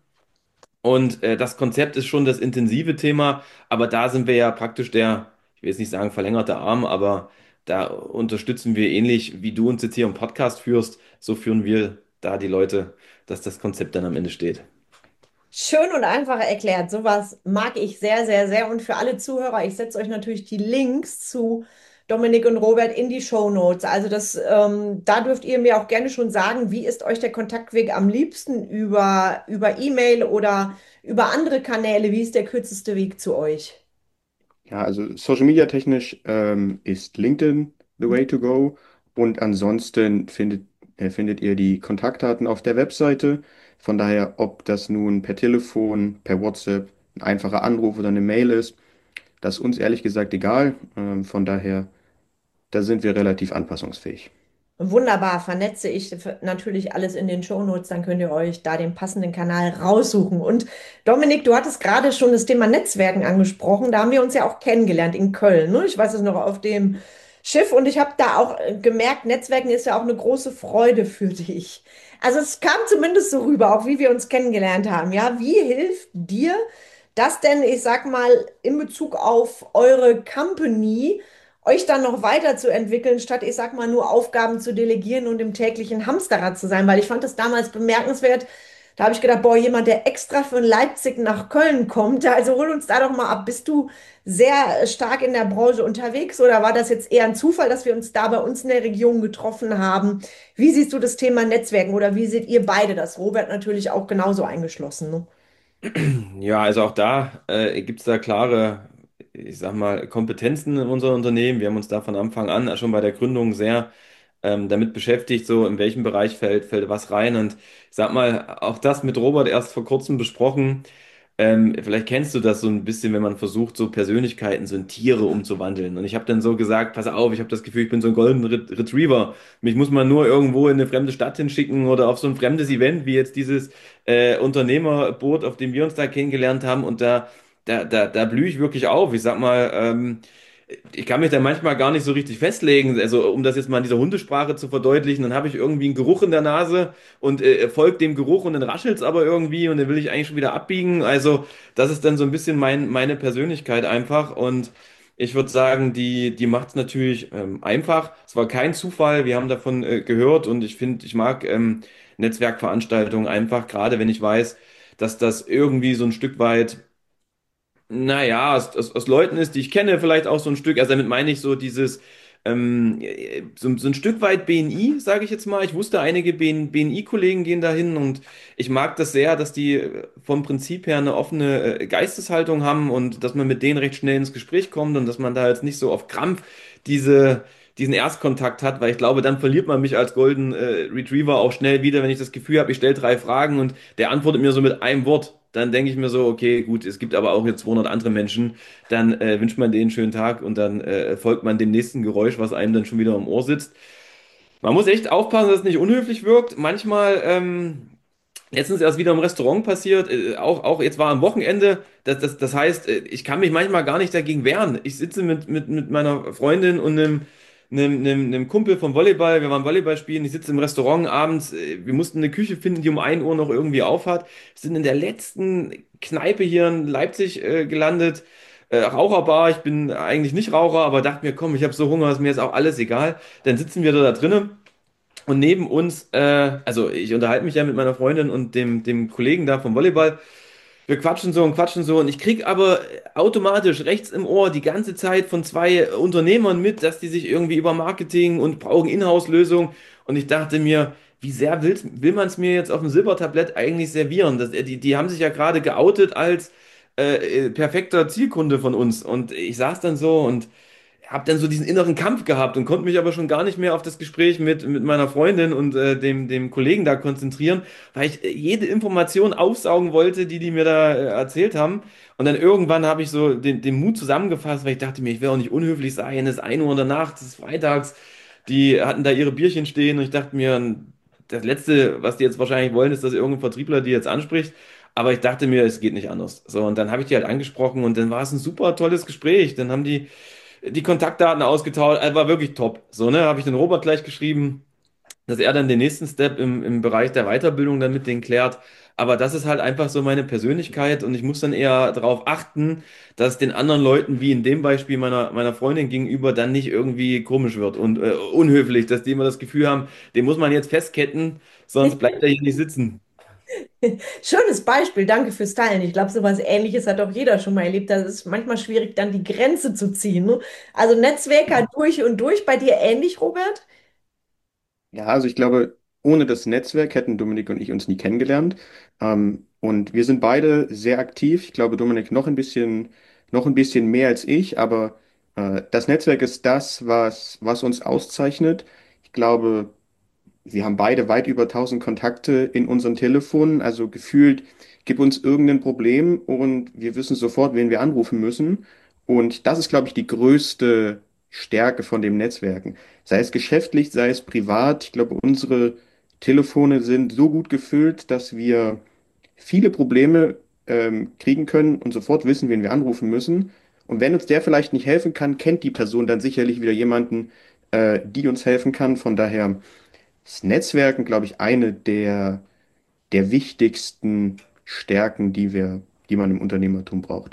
Und äh, das Konzept ist schon das intensive Thema, aber da sind wir ja praktisch der, ich will jetzt nicht sagen verlängerte Arm, aber da unterstützen wir ähnlich, wie du uns jetzt hier im Podcast führst, so führen wir da die Leute, dass das Konzept dann am Ende steht. Schön und einfach erklärt. Sowas mag ich sehr, sehr, sehr. Und für alle Zuhörer, ich setze euch natürlich die Links zu Dominik und Robert in die Show Notes. Also das, ähm, da dürft ihr mir auch gerne schon sagen, wie ist euch der Kontaktweg am liebsten über, über E-Mail oder über andere Kanäle? Wie ist der kürzeste Weg zu euch? Ja, also Social Media technisch ähm, ist LinkedIn the way to go. Und ansonsten findet, äh, findet ihr die Kontaktdaten auf der Webseite. Von daher, ob das nun per Telefon, per WhatsApp, ein einfacher Anruf oder eine Mail ist, das ist uns ehrlich gesagt egal. Ähm, von daher, da sind wir relativ anpassungsfähig. Wunderbar, vernetze ich natürlich alles in den Shownotes, dann könnt ihr euch da den passenden Kanal raussuchen. Und Dominik, du hattest gerade schon das Thema Netzwerken angesprochen. Da haben wir uns ja auch kennengelernt in Köln. Ne? Ich weiß es noch auf dem Schiff und ich habe da auch äh, gemerkt, Netzwerken ist ja auch eine große Freude für dich. Also es kam zumindest so rüber, auch wie wir uns kennengelernt haben. Ja, wie hilft dir das denn, ich sag mal, in Bezug auf eure Company? Euch dann noch weiterzuentwickeln, statt, ich sag mal, nur Aufgaben zu delegieren und im täglichen Hamsterrad zu sein, weil ich fand das damals bemerkenswert. Da habe ich gedacht, boah, jemand, der extra von Leipzig nach Köln kommt, also hol uns da doch mal ab. Bist du sehr stark in der Branche unterwegs oder war das jetzt eher ein Zufall, dass wir uns da bei uns in der Region getroffen haben? Wie siehst du das Thema Netzwerken oder wie seht ihr beide das? Robert natürlich auch genauso eingeschlossen, ne? Ja, also auch da äh, gibt es da klare, ich sag mal, Kompetenzen in unserem Unternehmen. Wir haben uns da von Anfang an schon bei der Gründung sehr ähm, damit beschäftigt, so in welchem Bereich fällt, fällt was rein. Und ich sag mal, auch das mit Robert erst vor kurzem besprochen. Ähm, vielleicht kennst du das so ein bisschen, wenn man versucht, so Persönlichkeiten so in Tiere umzuwandeln. Und ich habe dann so gesagt, pass auf, ich habe das Gefühl, ich bin so ein Golden Ret- Retriever. Mich muss man nur irgendwo in eine fremde Stadt hinschicken oder auf so ein fremdes Event, wie jetzt dieses äh, Unternehmerboot, auf dem wir uns da kennengelernt haben. Und da, da, da, da blühe ich wirklich auf. Ich sag mal, ähm, ich kann mich da manchmal gar nicht so richtig festlegen. Also, um das jetzt mal in dieser Hundesprache zu verdeutlichen, dann habe ich irgendwie einen Geruch in der Nase und äh, folgt dem Geruch und dann raschelt's aber irgendwie und dann will ich eigentlich schon wieder abbiegen. Also, das ist dann so ein bisschen mein, meine Persönlichkeit einfach. Und ich würde sagen, die, die macht es natürlich ähm, einfach. Es war kein Zufall, wir haben davon äh, gehört und ich finde, ich mag ähm, Netzwerkveranstaltungen einfach, gerade wenn ich weiß, dass das irgendwie so ein Stück weit Naja, aus, aus, aus Leuten ist, die ich kenne, vielleicht auch so ein Stück, also damit meine ich so dieses, ähm, so, so ein Stück weit B N I, sage ich jetzt mal. Ich wusste, einige B N, B N I-Kollegen gehen dahin und ich mag das sehr, dass die äh, vom Prinzip her eine offene äh, Geisteshaltung haben und dass man mit denen recht schnell ins Gespräch kommt und dass man da jetzt nicht so auf Krampf diese, diesen Erstkontakt hat, weil ich glaube, dann verliert man mich als Golden äh, Retriever auch schnell wieder, wenn ich das Gefühl habe, ich stelle drei Fragen und der antwortet mir so mit einem Wort. Dann denke ich mir so, okay, gut, es gibt aber auch jetzt zweihundert andere Menschen, dann äh, wünscht man denen einen schönen Tag und dann äh, folgt man dem nächsten Geräusch, was einem dann schon wieder im Ohr sitzt. Man muss echt aufpassen, dass es nicht unhöflich wirkt. Manchmal, ähm, letztens erst wieder im Restaurant passiert, äh, auch, auch jetzt war am Wochenende, das, das, das heißt, äh, ich kann mich manchmal gar nicht dagegen wehren. Ich sitze mit, mit, mit meiner Freundin und einem, einem, einem, einem Kumpel vom Volleyball, wir waren Volleyball spielen, ich sitze im Restaurant abends, äh, wir mussten eine Küche finden, die um ein Uhr noch irgendwie aufhat, sind in der letzten Kneipe hier in Leipzig äh, gelandet, äh, Raucherbar, ich bin eigentlich nicht Raucher, aber dachte mir, komm, ich habe so Hunger, ist mir jetzt auch alles egal. Dann sitzen wir da, da drinnen. Und neben uns, äh, also ich unterhalte mich ja mit meiner Freundin und dem, dem Kollegen da vom Volleyball. Wir quatschen so und quatschen so und ich krieg aber automatisch rechts im Ohr die ganze Zeit von zwei Unternehmern mit, dass die sich irgendwie über Marketing und brauchen Inhouse-Lösungen. Und ich dachte mir, wie sehr will, will man es mir jetzt auf dem Silbertablett eigentlich servieren? Das, die, die haben sich ja gerade geoutet als äh, äh, perfekter Zielkunde von uns. Und ich saß dann so und habe dann so diesen inneren Kampf gehabt und konnte mich aber schon gar nicht mehr auf das Gespräch mit, mit meiner Freundin und äh, dem, dem Kollegen da konzentrieren, weil ich äh, jede Information aufsaugen wollte, die die mir da äh, erzählt haben. Und dann irgendwann habe ich so den, den Mut zusammengefasst, weil ich dachte mir, ich will auch nicht unhöflich sein, es ist ein Uhr in der Nacht, es ist freitags. Die hatten da ihre Bierchen stehen und ich dachte mir, das Letzte, was die jetzt wahrscheinlich wollen, ist, dass irgendein Vertriebler die jetzt anspricht. Aber ich dachte mir, es geht nicht anders. So, und dann habe ich die halt angesprochen und dann war es ein super tolles Gespräch. Dann haben die die Kontaktdaten ausgetauscht, also war wirklich top. So, ne, habe ich den Robert gleich geschrieben, dass er dann den nächsten Step im, im Bereich der Weiterbildung dann mit denen klärt. Aber das ist halt einfach so meine Persönlichkeit und ich muss dann eher darauf achten, dass den anderen Leuten, wie in dem Beispiel meiner, meiner Freundin gegenüber, dann nicht irgendwie komisch wird und äh, unhöflich, dass die immer das Gefühl haben, den muss man jetzt festketten, sonst bleibt er hier nicht sitzen. Schönes Beispiel, danke fürs Teilen. Ich glaube, sowas Ähnliches hat auch jeder schon mal erlebt. Das ist manchmal schwierig, dann die Grenze zu ziehen. Ne? Also Netzwerker durch und durch, bei dir ähnlich, Robert? Ja, also ich glaube, ohne das Netzwerk hätten Dominik und ich uns nie kennengelernt. Ähm, und wir sind beide sehr aktiv. Ich glaube, Dominik noch ein bisschen, noch ein bisschen mehr als ich, aber äh, das Netzwerk ist das, was, was uns auszeichnet. Ich glaube, wir haben beide weit über tausend Kontakte in unseren Telefonen, also gefühlt, gib uns irgendein Problem und wir wissen sofort, wen wir anrufen müssen. Und das ist, glaube ich, die größte Stärke von dem Netzwerken. Sei es geschäftlich, sei es privat. Ich glaube, unsere Telefone sind so gut gefüllt, dass wir viele Probleme ähm, kriegen können und sofort wissen, wen wir anrufen müssen. Und wenn uns der vielleicht nicht helfen kann, kennt die Person dann sicherlich wieder jemanden, äh, die uns helfen kann. Von daher ist Netzwerken, glaube ich, eine der, der wichtigsten Stärken, die wir, die man im Unternehmertum braucht.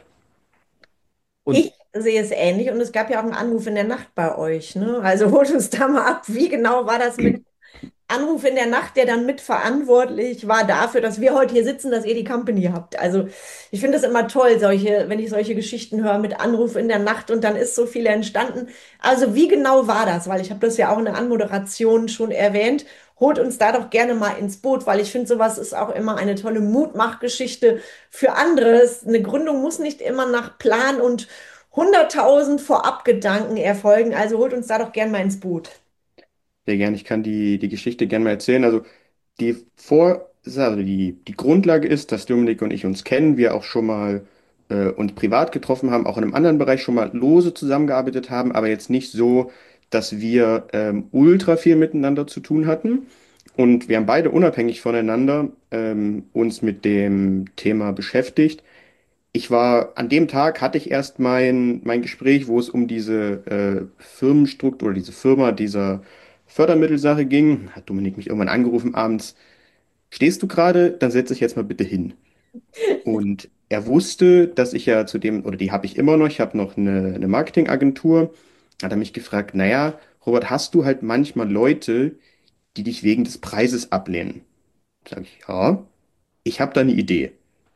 Und Ich sehe es ähnlich und es gab ja auch einen Anruf in der Nacht bei euch. Ne? Also holt uns da mal ab, wie genau war das mit Anruf in der Nacht, der dann mitverantwortlich war dafür, dass wir heute hier sitzen, dass ihr die Company habt. Also ich finde es immer toll, solche, wenn ich solche Geschichten höre mit Anruf in der Nacht und dann ist so viel entstanden. Also wie genau war das? Weil ich habe das ja auch in der Anmoderation schon erwähnt. Holt uns da doch gerne mal ins Boot, weil ich finde, sowas ist auch immer eine tolle Mutmachgeschichte für andere. Eine Gründung muss nicht immer nach Plan und hunderttausend Vorabgedanken erfolgen. Also holt uns da doch gerne mal ins Boot. Sehr gern, ich kann die, die Geschichte gerne mal erzählen. Also die Vor, also die, die Grundlage ist, dass Dominik und ich uns kennen, wir auch schon mal äh, uns privat getroffen haben, auch in einem anderen Bereich schon mal lose zusammengearbeitet haben, aber jetzt nicht so, dass wir ähm, ultra viel miteinander zu tun hatten. Und wir haben beide unabhängig voneinander ähm, uns mit dem Thema beschäftigt. Ich war, an dem Tag hatte ich erst mein, mein Gespräch, wo es um diese äh, Firmenstruktur oder diese Firma, dieser Fördermittelsache ging. Hat Dominik mich irgendwann angerufen abends. Stehst du gerade? Dann setz dich jetzt mal bitte hin. Und er wusste, dass ich ja zu dem, oder die habe ich immer noch, ich habe noch eine, eine Marketingagentur. Hat er mich gefragt, naja, Robert, hast du halt manchmal Leute, die dich wegen des Preises ablehnen? Sag ich, ja, ich habe da eine Idee.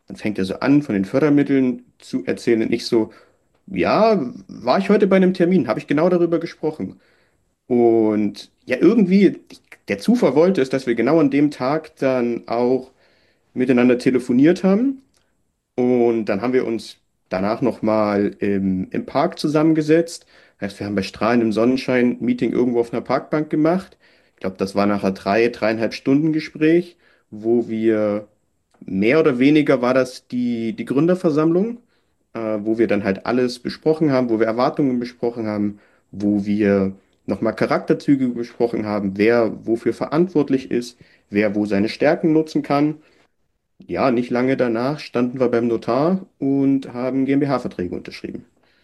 Dann fängt er so an, von den Fördermitteln zu erzählen und ich so, ja, war ich heute bei einem Termin, habe ich genau darüber gesprochen. Und ja, irgendwie, der Zufall wollte es, dass wir genau an dem Tag dann auch miteinander telefoniert haben. Und dann haben wir uns danach nochmal im, im Park zusammengesetzt. Heißt, wir haben bei strahlendem Sonnenschein ein Meeting irgendwo auf einer Parkbank gemacht. Ich glaube, das war nachher drei, dreieinhalb Stunden Gespräch, wo wir mehr oder weniger war das die, die Gründerversammlung, äh, wo wir dann halt alles besprochen haben, wo wir Erwartungen besprochen haben, wo wir nochmal Charakterzüge besprochen haben, wer wofür verantwortlich ist, wer wo seine Stärken nutzen kann. Ja, nicht lange danach standen wir beim Notar und haben GmbH-Verträge unterschrieben.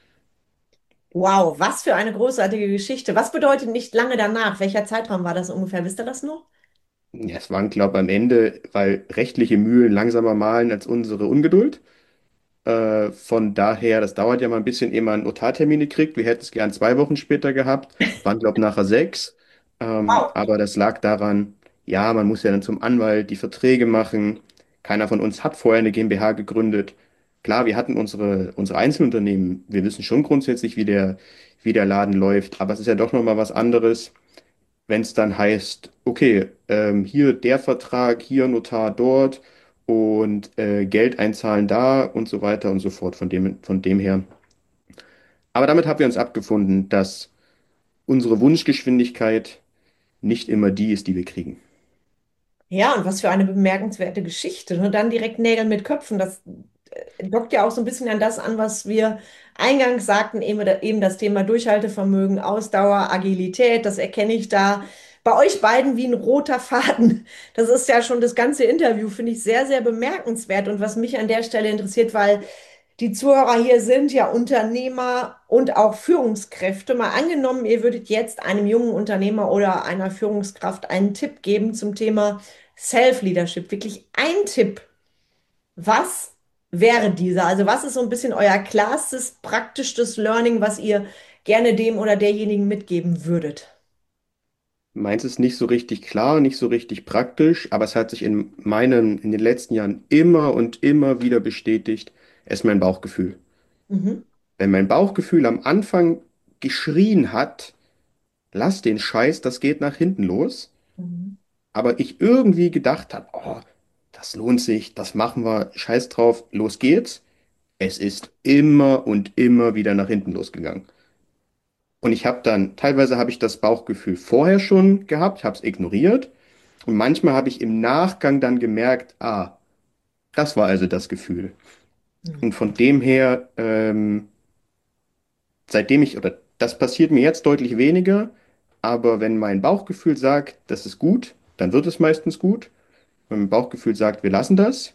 Wow, was für eine großartige Geschichte. Was bedeutet nicht lange danach? Welcher Zeitraum war das ungefähr? Wisst ihr das noch? Ja, es waren, glaube ich, am Ende, weil rechtliche Mühlen langsamer mahlen als unsere Ungeduld. Äh, von daher, das dauert ja mal ein bisschen, ehe man Notartermine kriegt. Wir hätten es gern zwei Wochen später gehabt, waren, glaube ich, nachher sechs. Ähm, Wow. aber das lag daran, ja, man muss ja dann zum Anwalt die Verträge machen. Keiner von uns hat vorher eine GmbH gegründet. Klar, wir hatten unsere, unsere Einzelunternehmen. Wir wissen schon grundsätzlich, wie der, wie der Laden läuft. Aber es ist ja doch nochmal was anderes, wenn es dann heißt, okay, ähm, hier der Vertrag, hier Notar dort und äh, Geld einzahlen da und so weiter und so fort. Von dem, von dem her. Aber damit haben wir uns abgefunden, dass unsere Wunschgeschwindigkeit nicht immer die ist, die wir kriegen. Ja, und was für eine bemerkenswerte Geschichte. Und dann direkt Nägel mit Köpfen. Das äh, dockt ja auch so ein bisschen an das an, was wir eingangs sagten, eben, eben das Thema Durchhaltevermögen, Ausdauer, Agilität. Das erkenne ich da bei euch beiden wie ein roter Faden. Das ist ja schon das ganze Interview, finde ich sehr, sehr bemerkenswert. Und was mich an der Stelle interessiert, weil die Zuhörer hier sind ja Unternehmer und auch Führungskräfte. Mal angenommen, ihr würdet jetzt einem jungen Unternehmer oder einer Führungskraft einen Tipp geben zum Thema Self-Leadership. Wirklich ein Tipp. Was wäre dieser? Also was ist so ein bisschen euer klarstes, praktischstes Learning, was ihr gerne dem oder derjenigen mitgeben würdet? Meins ist nicht so richtig klar, nicht so richtig praktisch, aber es hat sich in meinen, in den letzten Jahren immer und immer wieder bestätigt, es ist mein Bauchgefühl. Mhm. Wenn mein Bauchgefühl am Anfang geschrien hat, lass den Scheiß, das geht nach hinten los, Mhm. aber ich irgendwie gedacht habe, oh, das lohnt sich, das machen wir, scheiß drauf, los geht's. Es ist immer und immer wieder nach hinten losgegangen. Und ich habe dann, teilweise habe ich das Bauchgefühl vorher schon gehabt, habe es ignoriert. Und manchmal habe ich im Nachgang dann gemerkt, ah, das war also das Gefühl. Und Mhm. von dem her, ähm, seitdem ich, oder das passiert mir jetzt deutlich weniger, aber wenn mein Bauchgefühl sagt, das ist gut, dann wird es meistens gut. Wenn mein Bauchgefühl sagt, wir lassen das,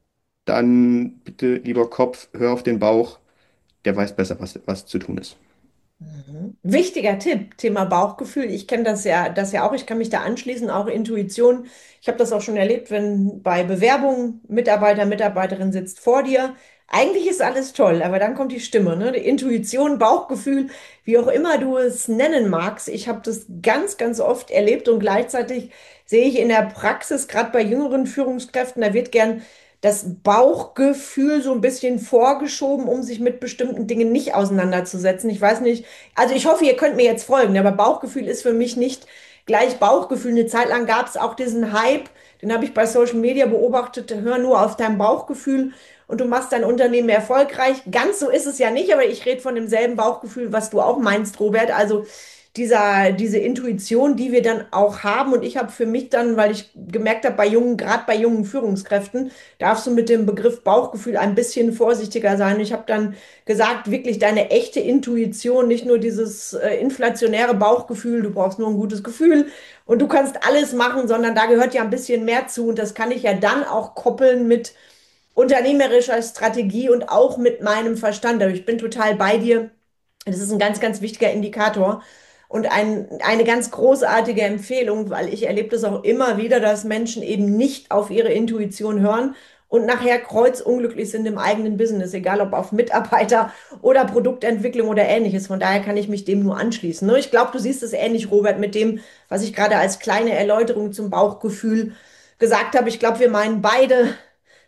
dann bitte, lieber Kopf, hör auf den Bauch, der weiß besser, was, was zu tun ist. Mhm. Wichtiger Tipp, Thema Bauchgefühl. Ich kenne das ja, das ja auch. Ich kann mich da anschließen, auch Intuition. Ich habe das auch schon erlebt, wenn bei Bewerbungen Mitarbeiter, Mitarbeiterin sitzt vor dir. Eigentlich ist alles toll, aber dann kommt die Stimme, ne? Die Intuition, Bauchgefühl, wie auch immer du es nennen magst. Ich habe das ganz, ganz oft erlebt und gleichzeitig sehe ich in der Praxis, gerade bei jüngeren Führungskräften, da wird gern das Bauchgefühl so ein bisschen vorgeschoben, um sich mit bestimmten Dingen nicht auseinanderzusetzen. Ich weiß nicht, also ich hoffe, ihr könnt mir jetzt folgen, aber Bauchgefühl ist für mich nicht gleich Bauchgefühl. Eine Zeit lang gab es auch diesen Hype, den habe ich bei Social Media beobachtet, hör nur auf dein Bauchgefühl und du machst dein Unternehmen erfolgreich. Ganz so ist es ja nicht, aber ich rede von demselben Bauchgefühl, was du auch meinst, Robert. Also dieser, diese Intuition, die wir dann auch haben. Und ich habe für mich dann, weil ich gemerkt habe, bei jungen, gerade bei jungen Führungskräften, darfst du mit dem Begriff Bauchgefühl ein bisschen vorsichtiger sein. Ich habe dann gesagt, wirklich deine echte Intuition, nicht nur dieses äh, inflationäre Bauchgefühl, du brauchst nur ein gutes Gefühl und du kannst alles machen, sondern da gehört ja ein bisschen mehr zu. Und das kann ich ja dann auch koppeln mit unternehmerischer Strategie und auch mit meinem Verstand. Aber ich bin total bei dir. Das ist ein ganz, ganz wichtiger Indikator und ein, eine ganz großartige Empfehlung, weil ich erlebe das auch immer wieder, dass Menschen eben nicht auf ihre Intuition hören und nachher kreuzunglücklich sind im eigenen Business, egal ob auf Mitarbeiter oder Produktentwicklung oder ähnliches. Von daher kann ich mich dem nur anschließen. Ne? Ich glaube, du siehst es ähnlich, Robert, mit dem, was ich gerade als kleine Erläuterung zum Bauchgefühl gesagt habe. Ich glaube, wir meinen beide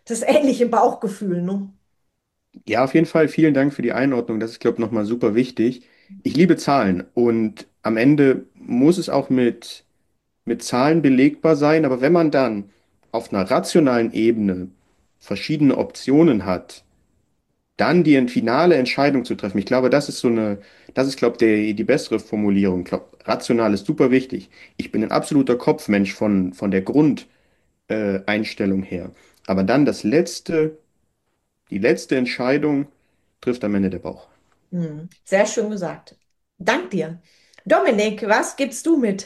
das ähnliche Bauchgefühl, ne? Ja, auf jeden Fall vielen Dank für die Einordnung. Das ist, glaube ich, nochmal super wichtig. Ich liebe Zahlen und am Ende muss es auch mit, mit Zahlen belegbar sein. Aber wenn man dann auf einer rationalen Ebene verschiedene Optionen hat, dann die finale Entscheidung zu treffen. Ich glaube, das ist so eine, das ist, glaube ich, die bessere Formulierung. Ich glaube, rational ist super wichtig. Ich bin ein absoluter Kopfmensch von, von der Grundeinstellung her. Aber dann das letzte, die letzte Entscheidung trifft am Ende der Bauch. Hm, sehr schön gesagt. Dank dir. Dominik, was gibst du mit?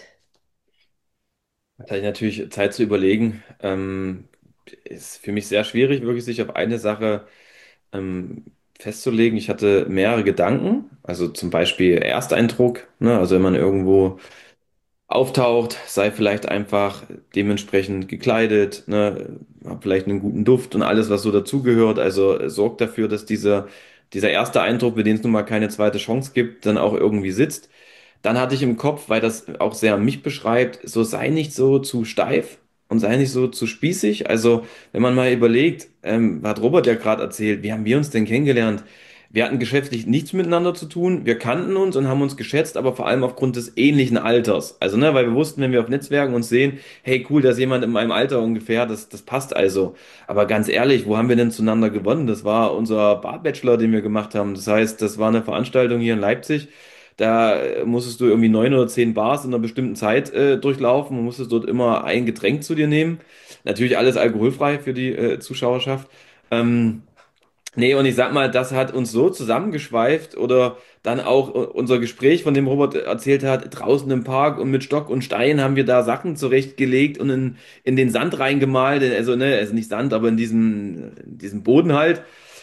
Da hatte ich natürlich Zeit zu überlegen. Ähm, ist für mich sehr schwierig, wirklich sich auf eine Sache ähm, festzulegen. Ich hatte mehrere Gedanken, also zum Beispiel Ersteindruck, ne? Also wenn man irgendwo auftaucht, sei vielleicht einfach dementsprechend gekleidet, ne, hab vielleicht einen guten Duft und alles, was so dazugehört. Also äh, sorgt dafür, dass dieser, dieser erste Eindruck, für den es nun mal keine zweite Chance gibt, dann auch irgendwie sitzt. Dann hatte ich im Kopf, weil das auch sehr mich beschreibt, so sei nicht so zu steif und sei nicht so zu spießig. Also, wenn man mal überlegt, ähm, hat Robert ja gerade erzählt, wie haben wir uns denn kennengelernt? Wir hatten geschäftlich nichts miteinander zu tun. Wir kannten uns und haben uns geschätzt, aber vor allem aufgrund des ähnlichen Alters. Also, ne, weil wir wussten, wenn wir auf Netzwerken uns sehen, hey, cool, da ist jemand in meinem Alter ungefähr, das, das passt also. Aber ganz ehrlich, wo haben wir denn zueinander gewonnen? Das war unser Bar-Bachelor, den wir gemacht haben. Das heißt, das war eine Veranstaltung hier in Leipzig. Da äh, musstest du irgendwie neun oder zehn Bars in einer bestimmten Zeit äh, durchlaufen und musstest dort immer ein Getränk zu dir nehmen. Natürlich alles alkoholfrei für die äh, Zuschauerschaft. Ähm, Nee, und ich sag mal, das hat uns so zusammengeschweift oder dann auch u- unser Gespräch, von dem Robert erzählt hat, draußen im Park und mit Stock und Stein haben wir da Sachen zurechtgelegt und in, in den Sand reingemalt, also ne, also nicht Sand, aber in diesem, in diesem Boden halt.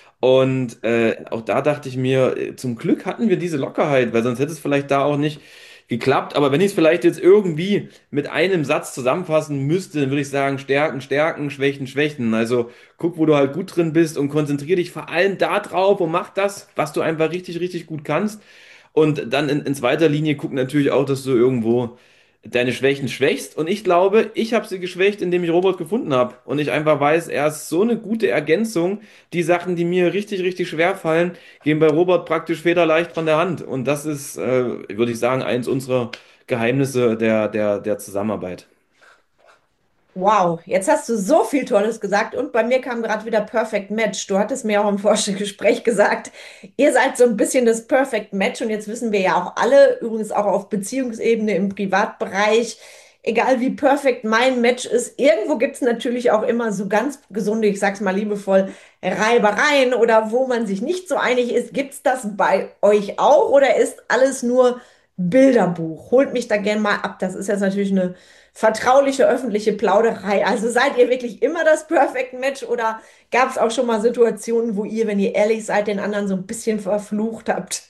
Und äh, auch da dachte ich mir, äh, zum Glück hatten wir diese Lockerheit, weil sonst hätte es vielleicht da auch nicht geklappt. Aber wenn ich es vielleicht jetzt irgendwie mit einem Satz zusammenfassen müsste, dann würde ich sagen, Stärken, Stärken, Schwächen, Schwächen. Also guck, wo du halt gut drin bist und konzentriere dich vor allem da drauf und mach das, was du einfach richtig, richtig gut kannst. Und dann in, in zweiter Linie guck natürlich auch, dass du irgendwo deine Schwächen schwächst. Und ich glaube, ich habe sie geschwächt, indem ich Robert gefunden habe. Und ich einfach weiß, er ist so eine gute Ergänzung. Die Sachen, die mir richtig, richtig schwer fallen, gehen bei Robert praktisch federleicht von der Hand. Und das ist, äh, würde ich sagen, eins unserer Geheimnisse der, der, der Zusammenarbeit. Wow, jetzt hast du so viel Tolles gesagt und bei mir kam gerade wieder Perfect Match. Du hattest mir auch im Vorstellungsgespräch gesagt, ihr seid so ein bisschen das Perfect Match und jetzt wissen wir ja auch alle, übrigens auch auf Beziehungsebene im Privatbereich, egal wie perfekt mein Match ist, irgendwo gibt es natürlich auch immer so ganz gesunde, ich sag's mal liebevoll, Reibereien oder wo man sich nicht so einig ist. Gibt's das bei euch auch oder ist alles nur Bilderbuch? Holt mich da gern mal ab. Das ist jetzt natürlich eine vertrauliche öffentliche Plauderei. Also seid ihr wirklich immer das Perfect Match oder gab es auch schon mal Situationen, wo ihr, wenn ihr ehrlich seid, den anderen so ein bisschen verflucht habt?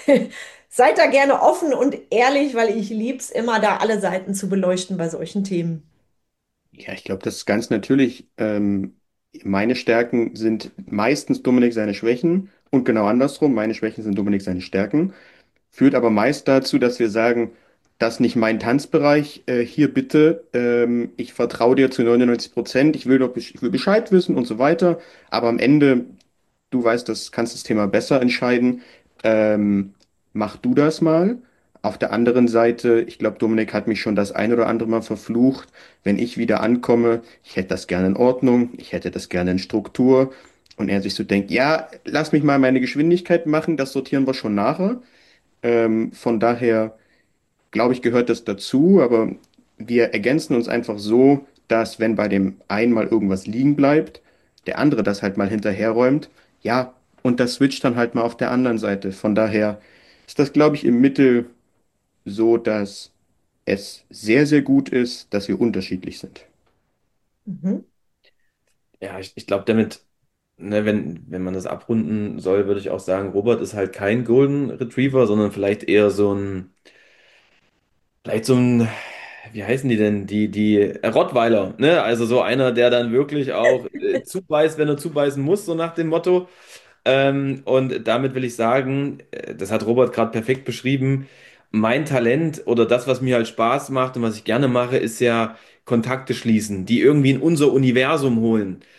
Seid da gerne offen und ehrlich, weil ich lieb's immer, da alle Seiten zu beleuchten bei solchen Themen. Ja, ich glaube, das ist ganz natürlich. Ähm, meine Stärken sind meistens Dominik seine Schwächen und genau andersrum. Meine Schwächen sind Dominik seine Stärken. Führt aber meist dazu, dass wir sagen, das ist nicht mein Tanzbereich. Äh, hier bitte, ähm, ich vertraue dir zu neunundneunzig Prozent. Ich will doch, besch- ich will Bescheid wissen und so weiter. Aber am Ende, du weißt, das kannst das Thema besser entscheiden. Ähm, mach du das mal. Auf der anderen Seite, ich glaube, Dominik hat mich schon das ein oder andere Mal verflucht, wenn ich wieder ankomme. Ich hätte das gerne in Ordnung. Ich hätte das gerne in Struktur. Und er sich so denkt, ja, lass mich mal meine Geschwindigkeit machen. Das sortieren wir schon nachher. Ähm, von daher glaube ich, gehört das dazu, aber wir ergänzen uns einfach so, dass wenn bei dem einen mal irgendwas liegen bleibt, der andere das halt mal hinterherräumt, ja, und das switcht dann halt mal auf der anderen Seite. Von daher ist das, glaube ich, im Mittel so, dass es sehr, sehr gut ist, dass wir unterschiedlich sind. Mhm. Ja, ich, ich glaube, damit, ne, wenn, wenn man das abrunden soll, würde ich auch sagen, Robert ist halt kein Golden Retriever, sondern vielleicht eher so ein, vielleicht so ein, wie heißen die denn? Die, die äh, Rottweiler, ne? Also so einer, der dann wirklich auch äh, zubeißt, wenn er zubeißen muss, so nach dem Motto. Ähm, und damit will ich sagen, äh, das hat Robert gerade perfekt beschrieben. Mein Talent oder das, was mir halt Spaß macht und was ich gerne mache, ist ja Kontakte schließen, die irgendwie in unser Universum holen.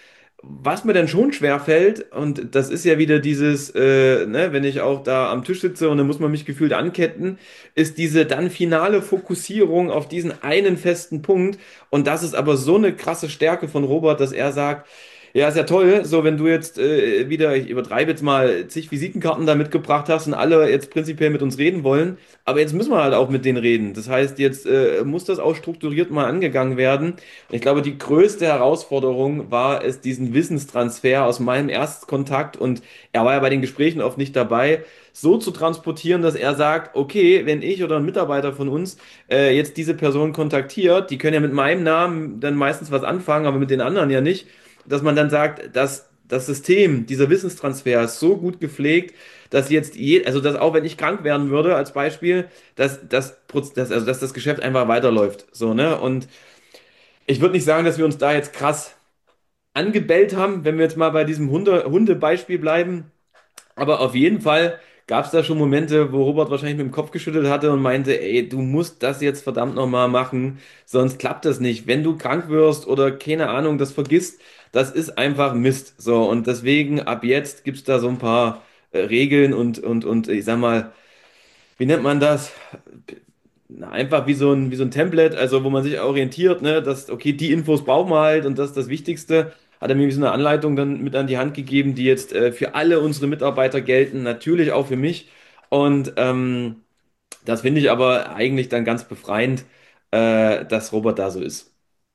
Was mir dann schon schwer fällt, und das ist ja wieder dieses, äh, ne, wenn ich auch da am Tisch sitze und dann muss man mich gefühlt anketten, ist diese dann finale Fokussierung auf diesen einen festen Punkt. Und das ist aber so eine krasse Stärke von Robert, dass er sagt, ja, ist ja toll, so wenn du jetzt äh, wieder, ich übertreibe jetzt mal, zig Visitenkarten da mitgebracht hast und alle jetzt prinzipiell mit uns reden wollen, aber jetzt müssen wir halt auch mit denen reden. Das heißt, jetzt äh, muss das auch strukturiert mal angegangen werden. Ich glaube, die größte Herausforderung war es, diesen Wissenstransfer aus meinem Erstkontakt, und er war ja bei den Gesprächen oft nicht dabei, so zu transportieren, dass er sagt, okay, wenn ich oder ein Mitarbeiter von uns äh, jetzt diese Person kontaktiert, die können ja mit meinem Namen dann meistens was anfangen, aber mit den anderen ja nicht, dass man dann sagt, dass das System, dieser Wissenstransfer ist so gut gepflegt, dass jetzt je, also dass auch wenn ich krank werden würde, als Beispiel, dass, dass, dass, also dass das Geschäft einfach weiterläuft. So, ne? Und ich würde nicht sagen, dass wir uns da jetzt krass angebellt haben, wenn wir jetzt mal bei diesem Hunde, Hundebeispiel bleiben. Aber auf jeden Fall gab es da schon Momente, wo Robert wahrscheinlich mit dem Kopf geschüttelt hatte und meinte, ey, du musst das jetzt verdammt nochmal machen, sonst klappt das nicht. Wenn du krank wirst oder keine Ahnung, das vergisst, das ist einfach Mist. So, und deswegen ab jetzt gibt es da so ein paar äh, Regeln und, und, und ich sag mal, wie nennt man das? Na, einfach wie so ein, wie so ein Template, also wo man sich orientiert, ne, dass, okay, die Infos brauchen wir halt und das ist das Wichtigste. Hat er mir so eine Anleitung dann mit an die Hand gegeben, die jetzt äh, für alle unsere Mitarbeiter gelten, natürlich auch für mich. Und ähm, das finde ich aber eigentlich dann ganz befreiend, äh, dass Robert da so ist.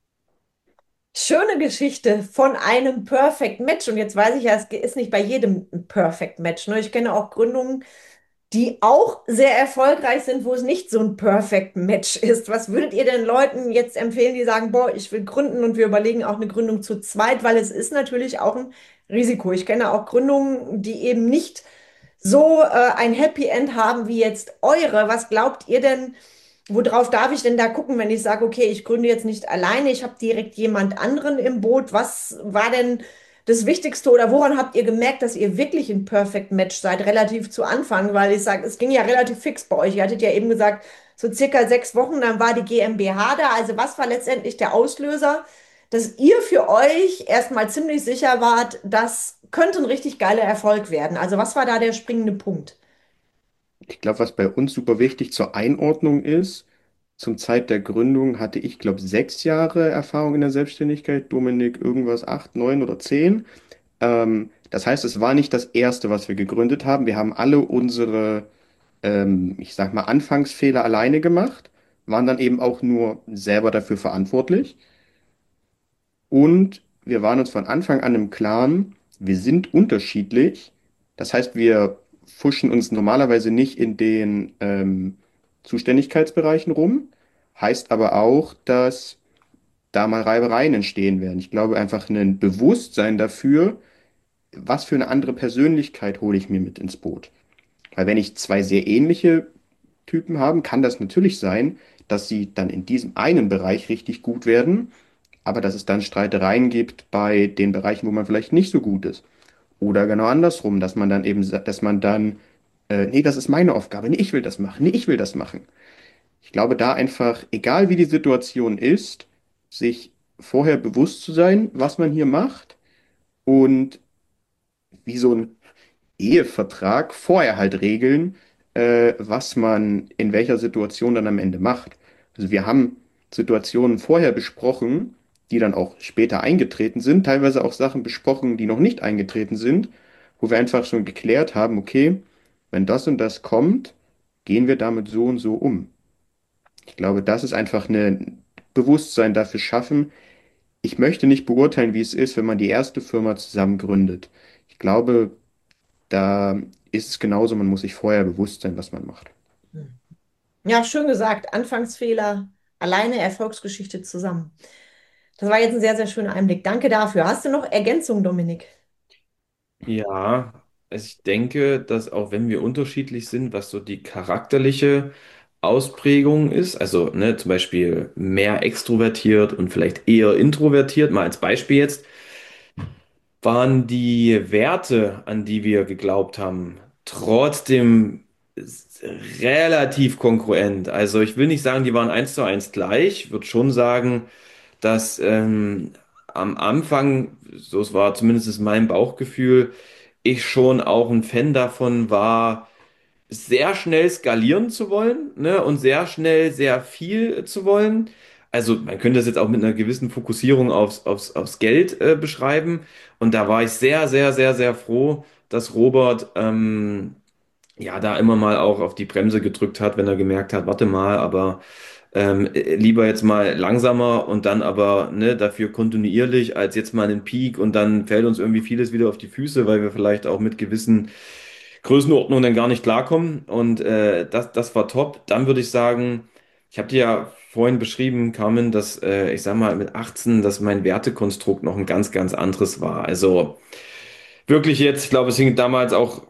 Schöne Geschichte von einem Perfect Match. Und jetzt weiß ich ja, es ist nicht bei jedem ein Perfect Match. Ne? Ich kenne auch Gründungen, die auch sehr erfolgreich sind, wo es nicht so ein Perfect Match ist. Was würdet ihr denn Leuten jetzt empfehlen, die sagen, boah, ich will gründen und wir überlegen auch eine Gründung zu zweit, weil es ist natürlich auch ein Risiko. Ich kenne auch Gründungen, die eben nicht so äh, ein Happy End haben wie jetzt eure. Was glaubt ihr denn, worauf darf ich denn da gucken, wenn ich sage, okay, ich gründe jetzt nicht alleine, ich habe direkt jemand anderen im Boot? Was war denn das Wichtigste oder woran habt ihr gemerkt, dass ihr wirklich ein Perfect Match seid, relativ zu Anfang? Weil ich sage, es ging ja relativ fix bei euch. Ihr hattet ja eben gesagt, so circa sechs Wochen, dann war die GmbH da. Also was war letztendlich der Auslöser, dass ihr für euch erstmal ziemlich sicher wart, das könnte ein richtig geiler Erfolg werden? Also was war da der springende Punkt? Ich glaube, was bei uns super wichtig zur Einordnung ist, zum Zeit der Gründung hatte ich, glaube sechs Jahre Erfahrung in der Selbstständigkeit, Dominik irgendwas acht, neun oder zehn. Ähm, das heißt, es war nicht das erste, was wir gegründet haben. Wir haben alle unsere, ähm, ich sag mal, Anfangsfehler alleine gemacht, waren dann eben auch nur selber dafür verantwortlich. Und wir waren uns von Anfang an im Klaren, wir sind unterschiedlich. Das heißt, wir fuschen uns normalerweise nicht in den ähm, Zuständigkeitsbereichen rum. Heißt aber auch, dass da mal Reibereien entstehen werden. Ich glaube einfach ein Bewusstsein dafür, was für eine andere Persönlichkeit hole ich mir mit ins Boot. Weil wenn ich zwei sehr ähnliche Typen habe, kann das natürlich sein, dass sie dann in diesem einen Bereich richtig gut werden, aber dass es dann Streitereien gibt bei den Bereichen, wo man vielleicht nicht so gut ist. Oder genau andersrum, dass man dann eben, sa- dass man dann, äh, nee, das ist meine Aufgabe, nee, ich will das machen, nee, ich will das machen. Ich glaube, da einfach, egal wie die Situation ist, sich vorher bewusst zu sein, was man hier macht und wie so ein Ehevertrag vorher halt regeln, äh, was man in welcher Situation dann am Ende macht. Also wir haben Situationen vorher besprochen, die dann auch später eingetreten sind, teilweise auch Sachen besprochen, die noch nicht eingetreten sind, wo wir einfach schon geklärt haben, okay, wenn das und das kommt, gehen wir damit so und so um. Ich glaube, das ist einfach ein Bewusstsein dafür schaffen. Ich möchte nicht beurteilen, wie es ist, wenn man die erste Firma zusammen gründet. Ich glaube, da ist es genauso, man muss sich vorher bewusst sein, was man macht. Ja, schön gesagt. Anfangsfehler, alleine Erfolgsgeschichte zusammen. Das war jetzt ein sehr, sehr schöner Einblick. Danke dafür. Hast du noch Ergänzungen, Dominik? Ja, also ich denke, dass auch wenn wir unterschiedlich sind, was so die charakterliche Ausprägung ist, also ne, zum Beispiel mehr extrovertiert und vielleicht eher introvertiert, mal als Beispiel jetzt, waren die Werte, an die wir geglaubt haben, trotzdem s- relativ kongruent. Also ich will nicht sagen, die waren eins zu eins gleich, würde schon sagen, dass ähm, am Anfang, so es war zumindest mein Bauchgefühl, ich schon auch ein Fan davon war, sehr schnell skalieren zu wollen, ne, und sehr schnell sehr viel zu wollen. Also man könnte das jetzt auch mit einer gewissen Fokussierung aufs, aufs, aufs Geld äh, beschreiben. Und da war ich sehr, sehr, sehr, sehr froh, dass Robert ähm, ja da immer mal auch auf die Bremse gedrückt hat, wenn er gemerkt hat, warte mal, aber ähm, äh, lieber jetzt mal langsamer und dann aber ne, dafür kontinuierlich als jetzt mal einen Peak und dann fällt uns irgendwie vieles wieder auf die Füße, weil wir vielleicht auch mit gewissen Größenordnungen dann gar nicht klarkommen. Und äh, das, das war top. Dann würde ich sagen, ich habe dir ja vorhin beschrieben, Carmen, dass äh, ich sag mal mit achtzehn, dass mein Wertekonstrukt noch ein ganz, ganz anderes war. Also wirklich jetzt, ich glaube, es hing damals auch,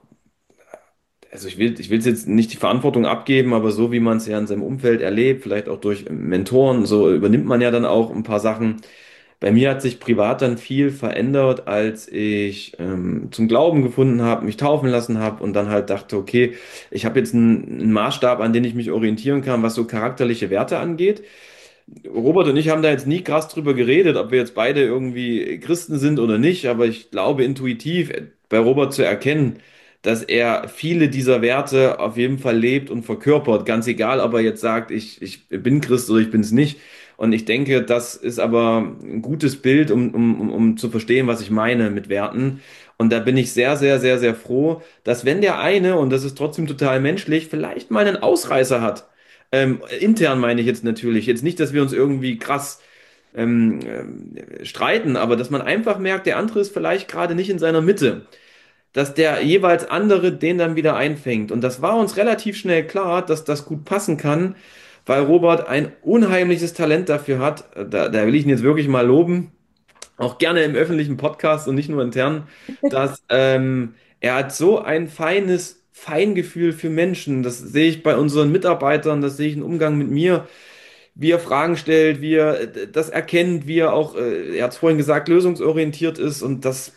also ich will, ich will jetzt nicht die Verantwortung abgeben, aber so wie man es ja in seinem Umfeld erlebt, vielleicht auch durch Mentoren, so übernimmt man ja dann auch ein paar Sachen. Bei mir hat sich privat dann viel verändert, als ich ähm, zum Glauben gefunden habe, mich taufen lassen habe und dann halt dachte, okay, ich habe jetzt einen, einen Maßstab, an den ich mich orientieren kann, was so charakterliche Werte angeht. Robert und ich haben da jetzt nie krass drüber geredet, ob wir jetzt beide irgendwie Christen sind oder nicht, aber ich glaube intuitiv bei Robert zu erkennen, dass er viele dieser Werte auf jeden Fall lebt und verkörpert, ganz egal, ob er jetzt sagt, ich, ich bin Christ oder ich bin es nicht. Und ich denke, das ist aber ein gutes Bild, um, um, um um zu verstehen, was ich meine mit Werten. Und da bin ich sehr, sehr, sehr, sehr froh, dass wenn der eine, und das ist trotzdem total menschlich, vielleicht mal einen Ausreißer hat. Ähm, intern meine ich jetzt natürlich. Jetzt nicht, dass wir uns irgendwie krass ähm, ähm, streiten, aber dass man einfach merkt, der andere ist vielleicht gerade nicht in seiner Mitte, dass der jeweils andere den dann wieder einfängt. Und das war uns relativ schnell klar, dass das gut passen kann, weil Robert ein unheimliches Talent dafür hat. Da, da will ich ihn jetzt wirklich mal loben, auch gerne im öffentlichen Podcast und nicht nur intern, dass ähm, er hat so ein feines Feingefühl für Menschen. Das sehe ich bei unseren Mitarbeitern, das sehe ich im Umgang mit mir, wie er Fragen stellt, wie er äh, das erkennt, wie er auch, äh, er hat es vorhin gesagt, lösungsorientiert ist und das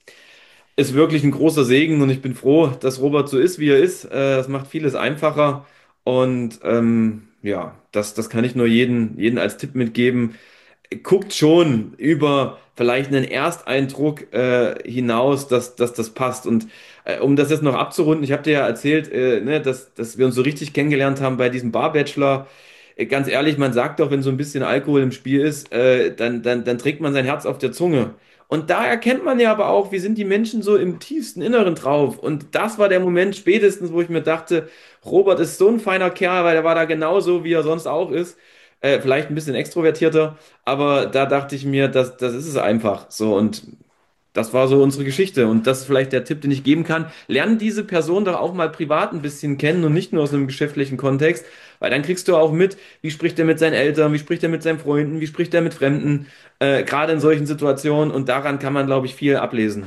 ist wirklich ein großer Segen und ich bin froh, dass Robert so ist, wie er ist. Äh, das macht vieles einfacher und ähm, ja, das, das kann ich nur jeden, jeden als Tipp mitgeben. Guckt schon über vielleicht einen Ersteindruck äh, hinaus, dass, dass das passt. Und äh, um das jetzt noch abzurunden, ich habe dir ja erzählt, äh, ne, dass, dass wir uns so richtig kennengelernt haben bei diesem Bar-Bachelor. Äh, Ganz ehrlich, man sagt doch, wenn so ein bisschen Alkohol im Spiel ist, äh, dann, dann, dann trägt man sein Herz auf der Zunge. Und da erkennt man ja aber auch, wie sind die Menschen so im tiefsten Inneren drauf. Und das war der Moment spätestens, wo ich mir dachte, Robert ist so ein feiner Kerl, weil er war da genauso, wie er sonst auch ist. Äh, vielleicht ein bisschen extrovertierter, aber da dachte ich mir, das, das ist es einfach so. Und das war so unsere Geschichte. Und das ist vielleicht der Tipp, den ich geben kann. Lern diese Person doch auch mal privat ein bisschen kennen und nicht nur aus einem geschäftlichen Kontext, weil dann kriegst du auch mit, wie spricht er mit seinen Eltern, wie spricht er mit seinen Freunden, wie spricht er mit Fremden, äh, gerade in solchen Situationen. Und daran kann man, glaube ich, viel ablesen.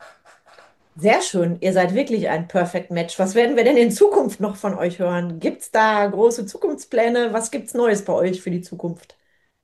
Sehr schön. Ihr seid wirklich ein Perfect Match. Was werden wir denn in Zukunft noch von euch hören? Gibt es da große Zukunftspläne? Was gibt's Neues bei euch für die Zukunft?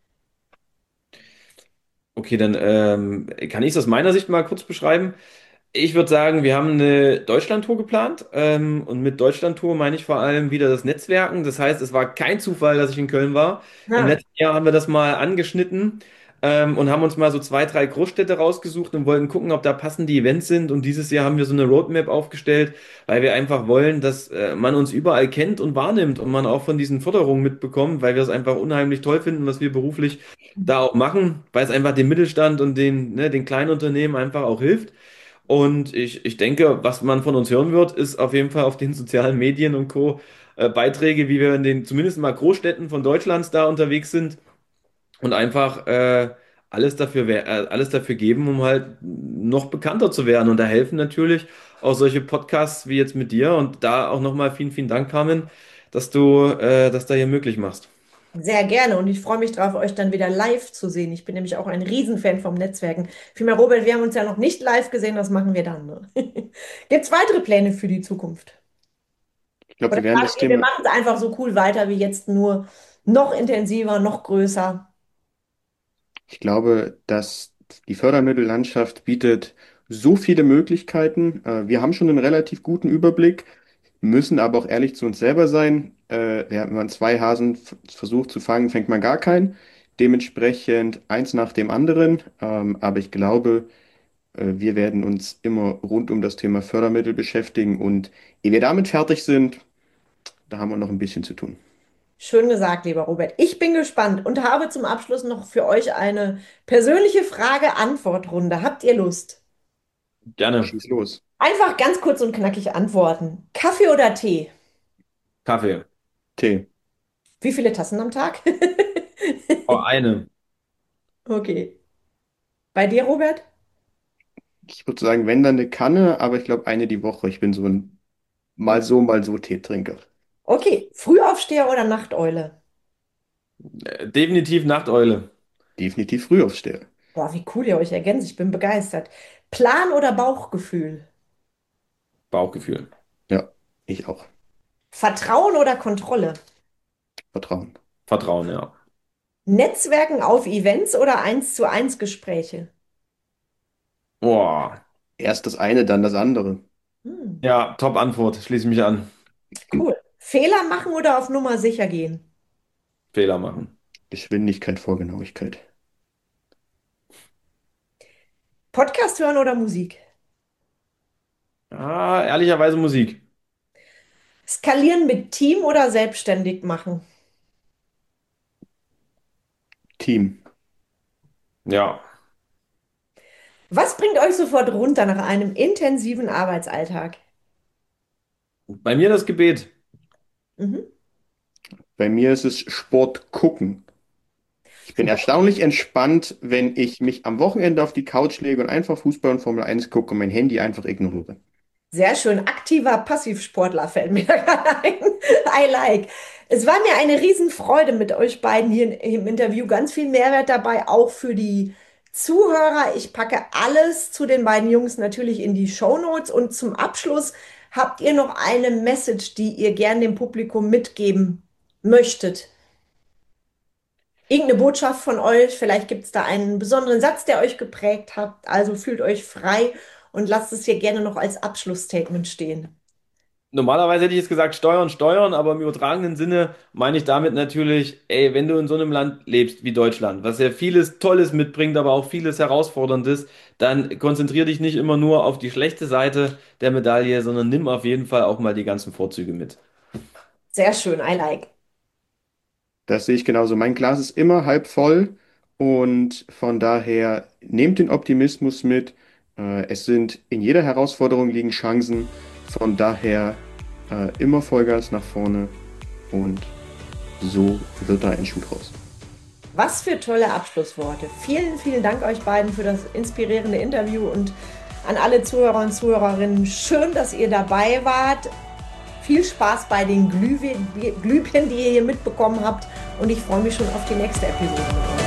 Okay, dann ähm, kann ich es aus meiner Sicht mal kurz beschreiben. Ich würde sagen, wir haben eine Deutschlandtour geplant ähm, und mit Deutschlandtour meine ich vor allem wieder das Netzwerken. Das heißt, es war kein Zufall, dass ich in Köln war. Im Ah, letzten Jahr haben wir das mal angeschnitten ähm, und haben uns mal so zwei, drei Großstädte rausgesucht und wollten gucken, ob da passende Events sind. Und dieses Jahr haben wir so eine Roadmap aufgestellt, weil wir einfach wollen, dass äh, man uns überall kennt und wahrnimmt und man auch von diesen Förderungen mitbekommt, weil wir es einfach unheimlich toll finden, was wir beruflich da auch machen, weil es einfach dem Mittelstand und den, ne, den kleinen Unternehmen einfach auch hilft. Und ich, ich denke, was man von uns hören wird, ist auf jeden Fall auf den sozialen Medien und Co. Äh, Beiträge, wie wir in den zumindest mal Großstädten von Deutschlands da unterwegs sind und einfach äh, alles dafür, wer- äh, alles dafür geben, um halt noch bekannter zu werden. Und da helfen natürlich auch solche Podcasts wie jetzt mit dir. Und da auch nochmal vielen, vielen Dank, Carmen, dass du äh, das da hier möglich machst. sehr gerne und ich freue mich drauf, euch dann wieder live zu sehen. Ich bin nämlich auch ein Riesenfan vom Netzwerken. Vielmehr, Robert, wir haben uns ja noch nicht live gesehen, das machen wir dann. Ne? Gibt es weitere Pläne für die Zukunft? Ich glaube, Oder wir werden das sagt ihr, wir Thema, machen es einfach so cool weiter wie jetzt, nur noch intensiver, noch größer? ich glaube, dass die Fördermittellandschaft bietet so viele Möglichkeiten. Äh, Wir haben schon einen relativ guten Überblick, müssen aber auch ehrlich zu uns selber sein. Äh, ja, wenn man zwei Hasen f- versucht zu fangen, fängt man gar keinen. dementsprechend eins nach dem anderen. Ähm, aber ich glaube, äh, wir werden uns immer rund um das Thema Fördermittel beschäftigen und ehe wir damit fertig sind, da haben wir noch ein bisschen zu tun. Schön gesagt, lieber Robert. Ich bin gespannt und habe zum Abschluss noch für euch eine persönliche Frage-Antwort-Runde. Habt ihr Lust? Gerne. Schieß los. Einfach ganz kurz und knackig antworten. Kaffee oder Tee? Kaffee. Tee. Wie viele Tassen am Tag? Oh, eine. Okay. Bei dir, Robert? Ich würde sagen, wenn dann eine Kanne, aber ich glaube eine die Woche. Ich bin so ein mal so, mal so Teetrinker. Okay. Frühaufsteher oder Nachteule? Äh, Definitiv Nachteule. Definitiv Frühaufsteher. Boah, wie cool ihr euch ergänzt. Ich bin begeistert. Plan oder Bauchgefühl? Bauchgefühl. Ja, ich auch. Vertrauen oder Kontrolle? Vertrauen. Vertrauen, ja. Netzwerken auf Events oder eins zu eins Gespräche? Boah. Erst das eine, dann das andere. Hm, Ja, Top-Antwort. Schließe mich an. cool. Fehler machen oder auf Nummer sicher gehen? Fehler machen. Geschwindigkeit vor Genauigkeit. Podcast hören oder Musik? Ah, ehrlicherweise Musik. Skalieren mit Team oder selbstständig machen? Team. Ja. Was bringt euch sofort runter nach einem intensiven Arbeitsalltag? Bei mir das Gebet. Mhm. Bei mir ist es Sport gucken. Ich bin erstaunlich entspannt, wenn ich mich am Wochenende auf die Couch lege und einfach Fußball und Formel eins gucke und mein Handy einfach ignoriere. Sehr schön. Aktiver Passivsportler fällt mir da gerade ein. I like. Es war mir eine Riesenfreude mit euch beiden hier im Interview. Ganz viel Mehrwert dabei, auch für die Zuhörer. Ich packe alles zu den beiden Jungs natürlich in die Shownotes. Und zum Abschluss habt ihr noch eine Message, die ihr gern dem Publikum mitgeben möchtet? Irgendeine Botschaft von euch? Vielleicht gibt es da einen besonderen Satz, der euch geprägt hat. Also fühlt euch frei und lasst es hier gerne noch als Abschlussstatement stehen. Normalerweise hätte ich jetzt gesagt Steuern, Steuern, aber im übertragenen Sinne meine ich damit natürlich, ey, wenn du in so einem Land lebst wie Deutschland, was ja vieles Tolles mitbringt, aber auch vieles Herausforderndes, dann konzentrier dich nicht immer nur auf die schlechte Seite der Medaille, sondern nimm auf jeden Fall auch mal die ganzen Vorzüge mit. Sehr schön, I like. Das sehe ich genauso. Mein Glas ist immer halb voll und von daher nehmt den Optimismus mit. Äh, es sind in jeder Herausforderung liegen Chancen. Von daher äh, immer Vollgas nach vorne und so wird da ein Schuh draus. Was für tolle Abschlussworte. Vielen, vielen Dank euch beiden für das inspirierende Interview und an alle Zuhörer und Zuhörerinnen. Schön, dass ihr dabei wart. Viel Spaß bei den Glühwe- Glühbirnen, die ihr hier mitbekommen habt. Und ich freue mich schon auf die nächste Episode mit euch.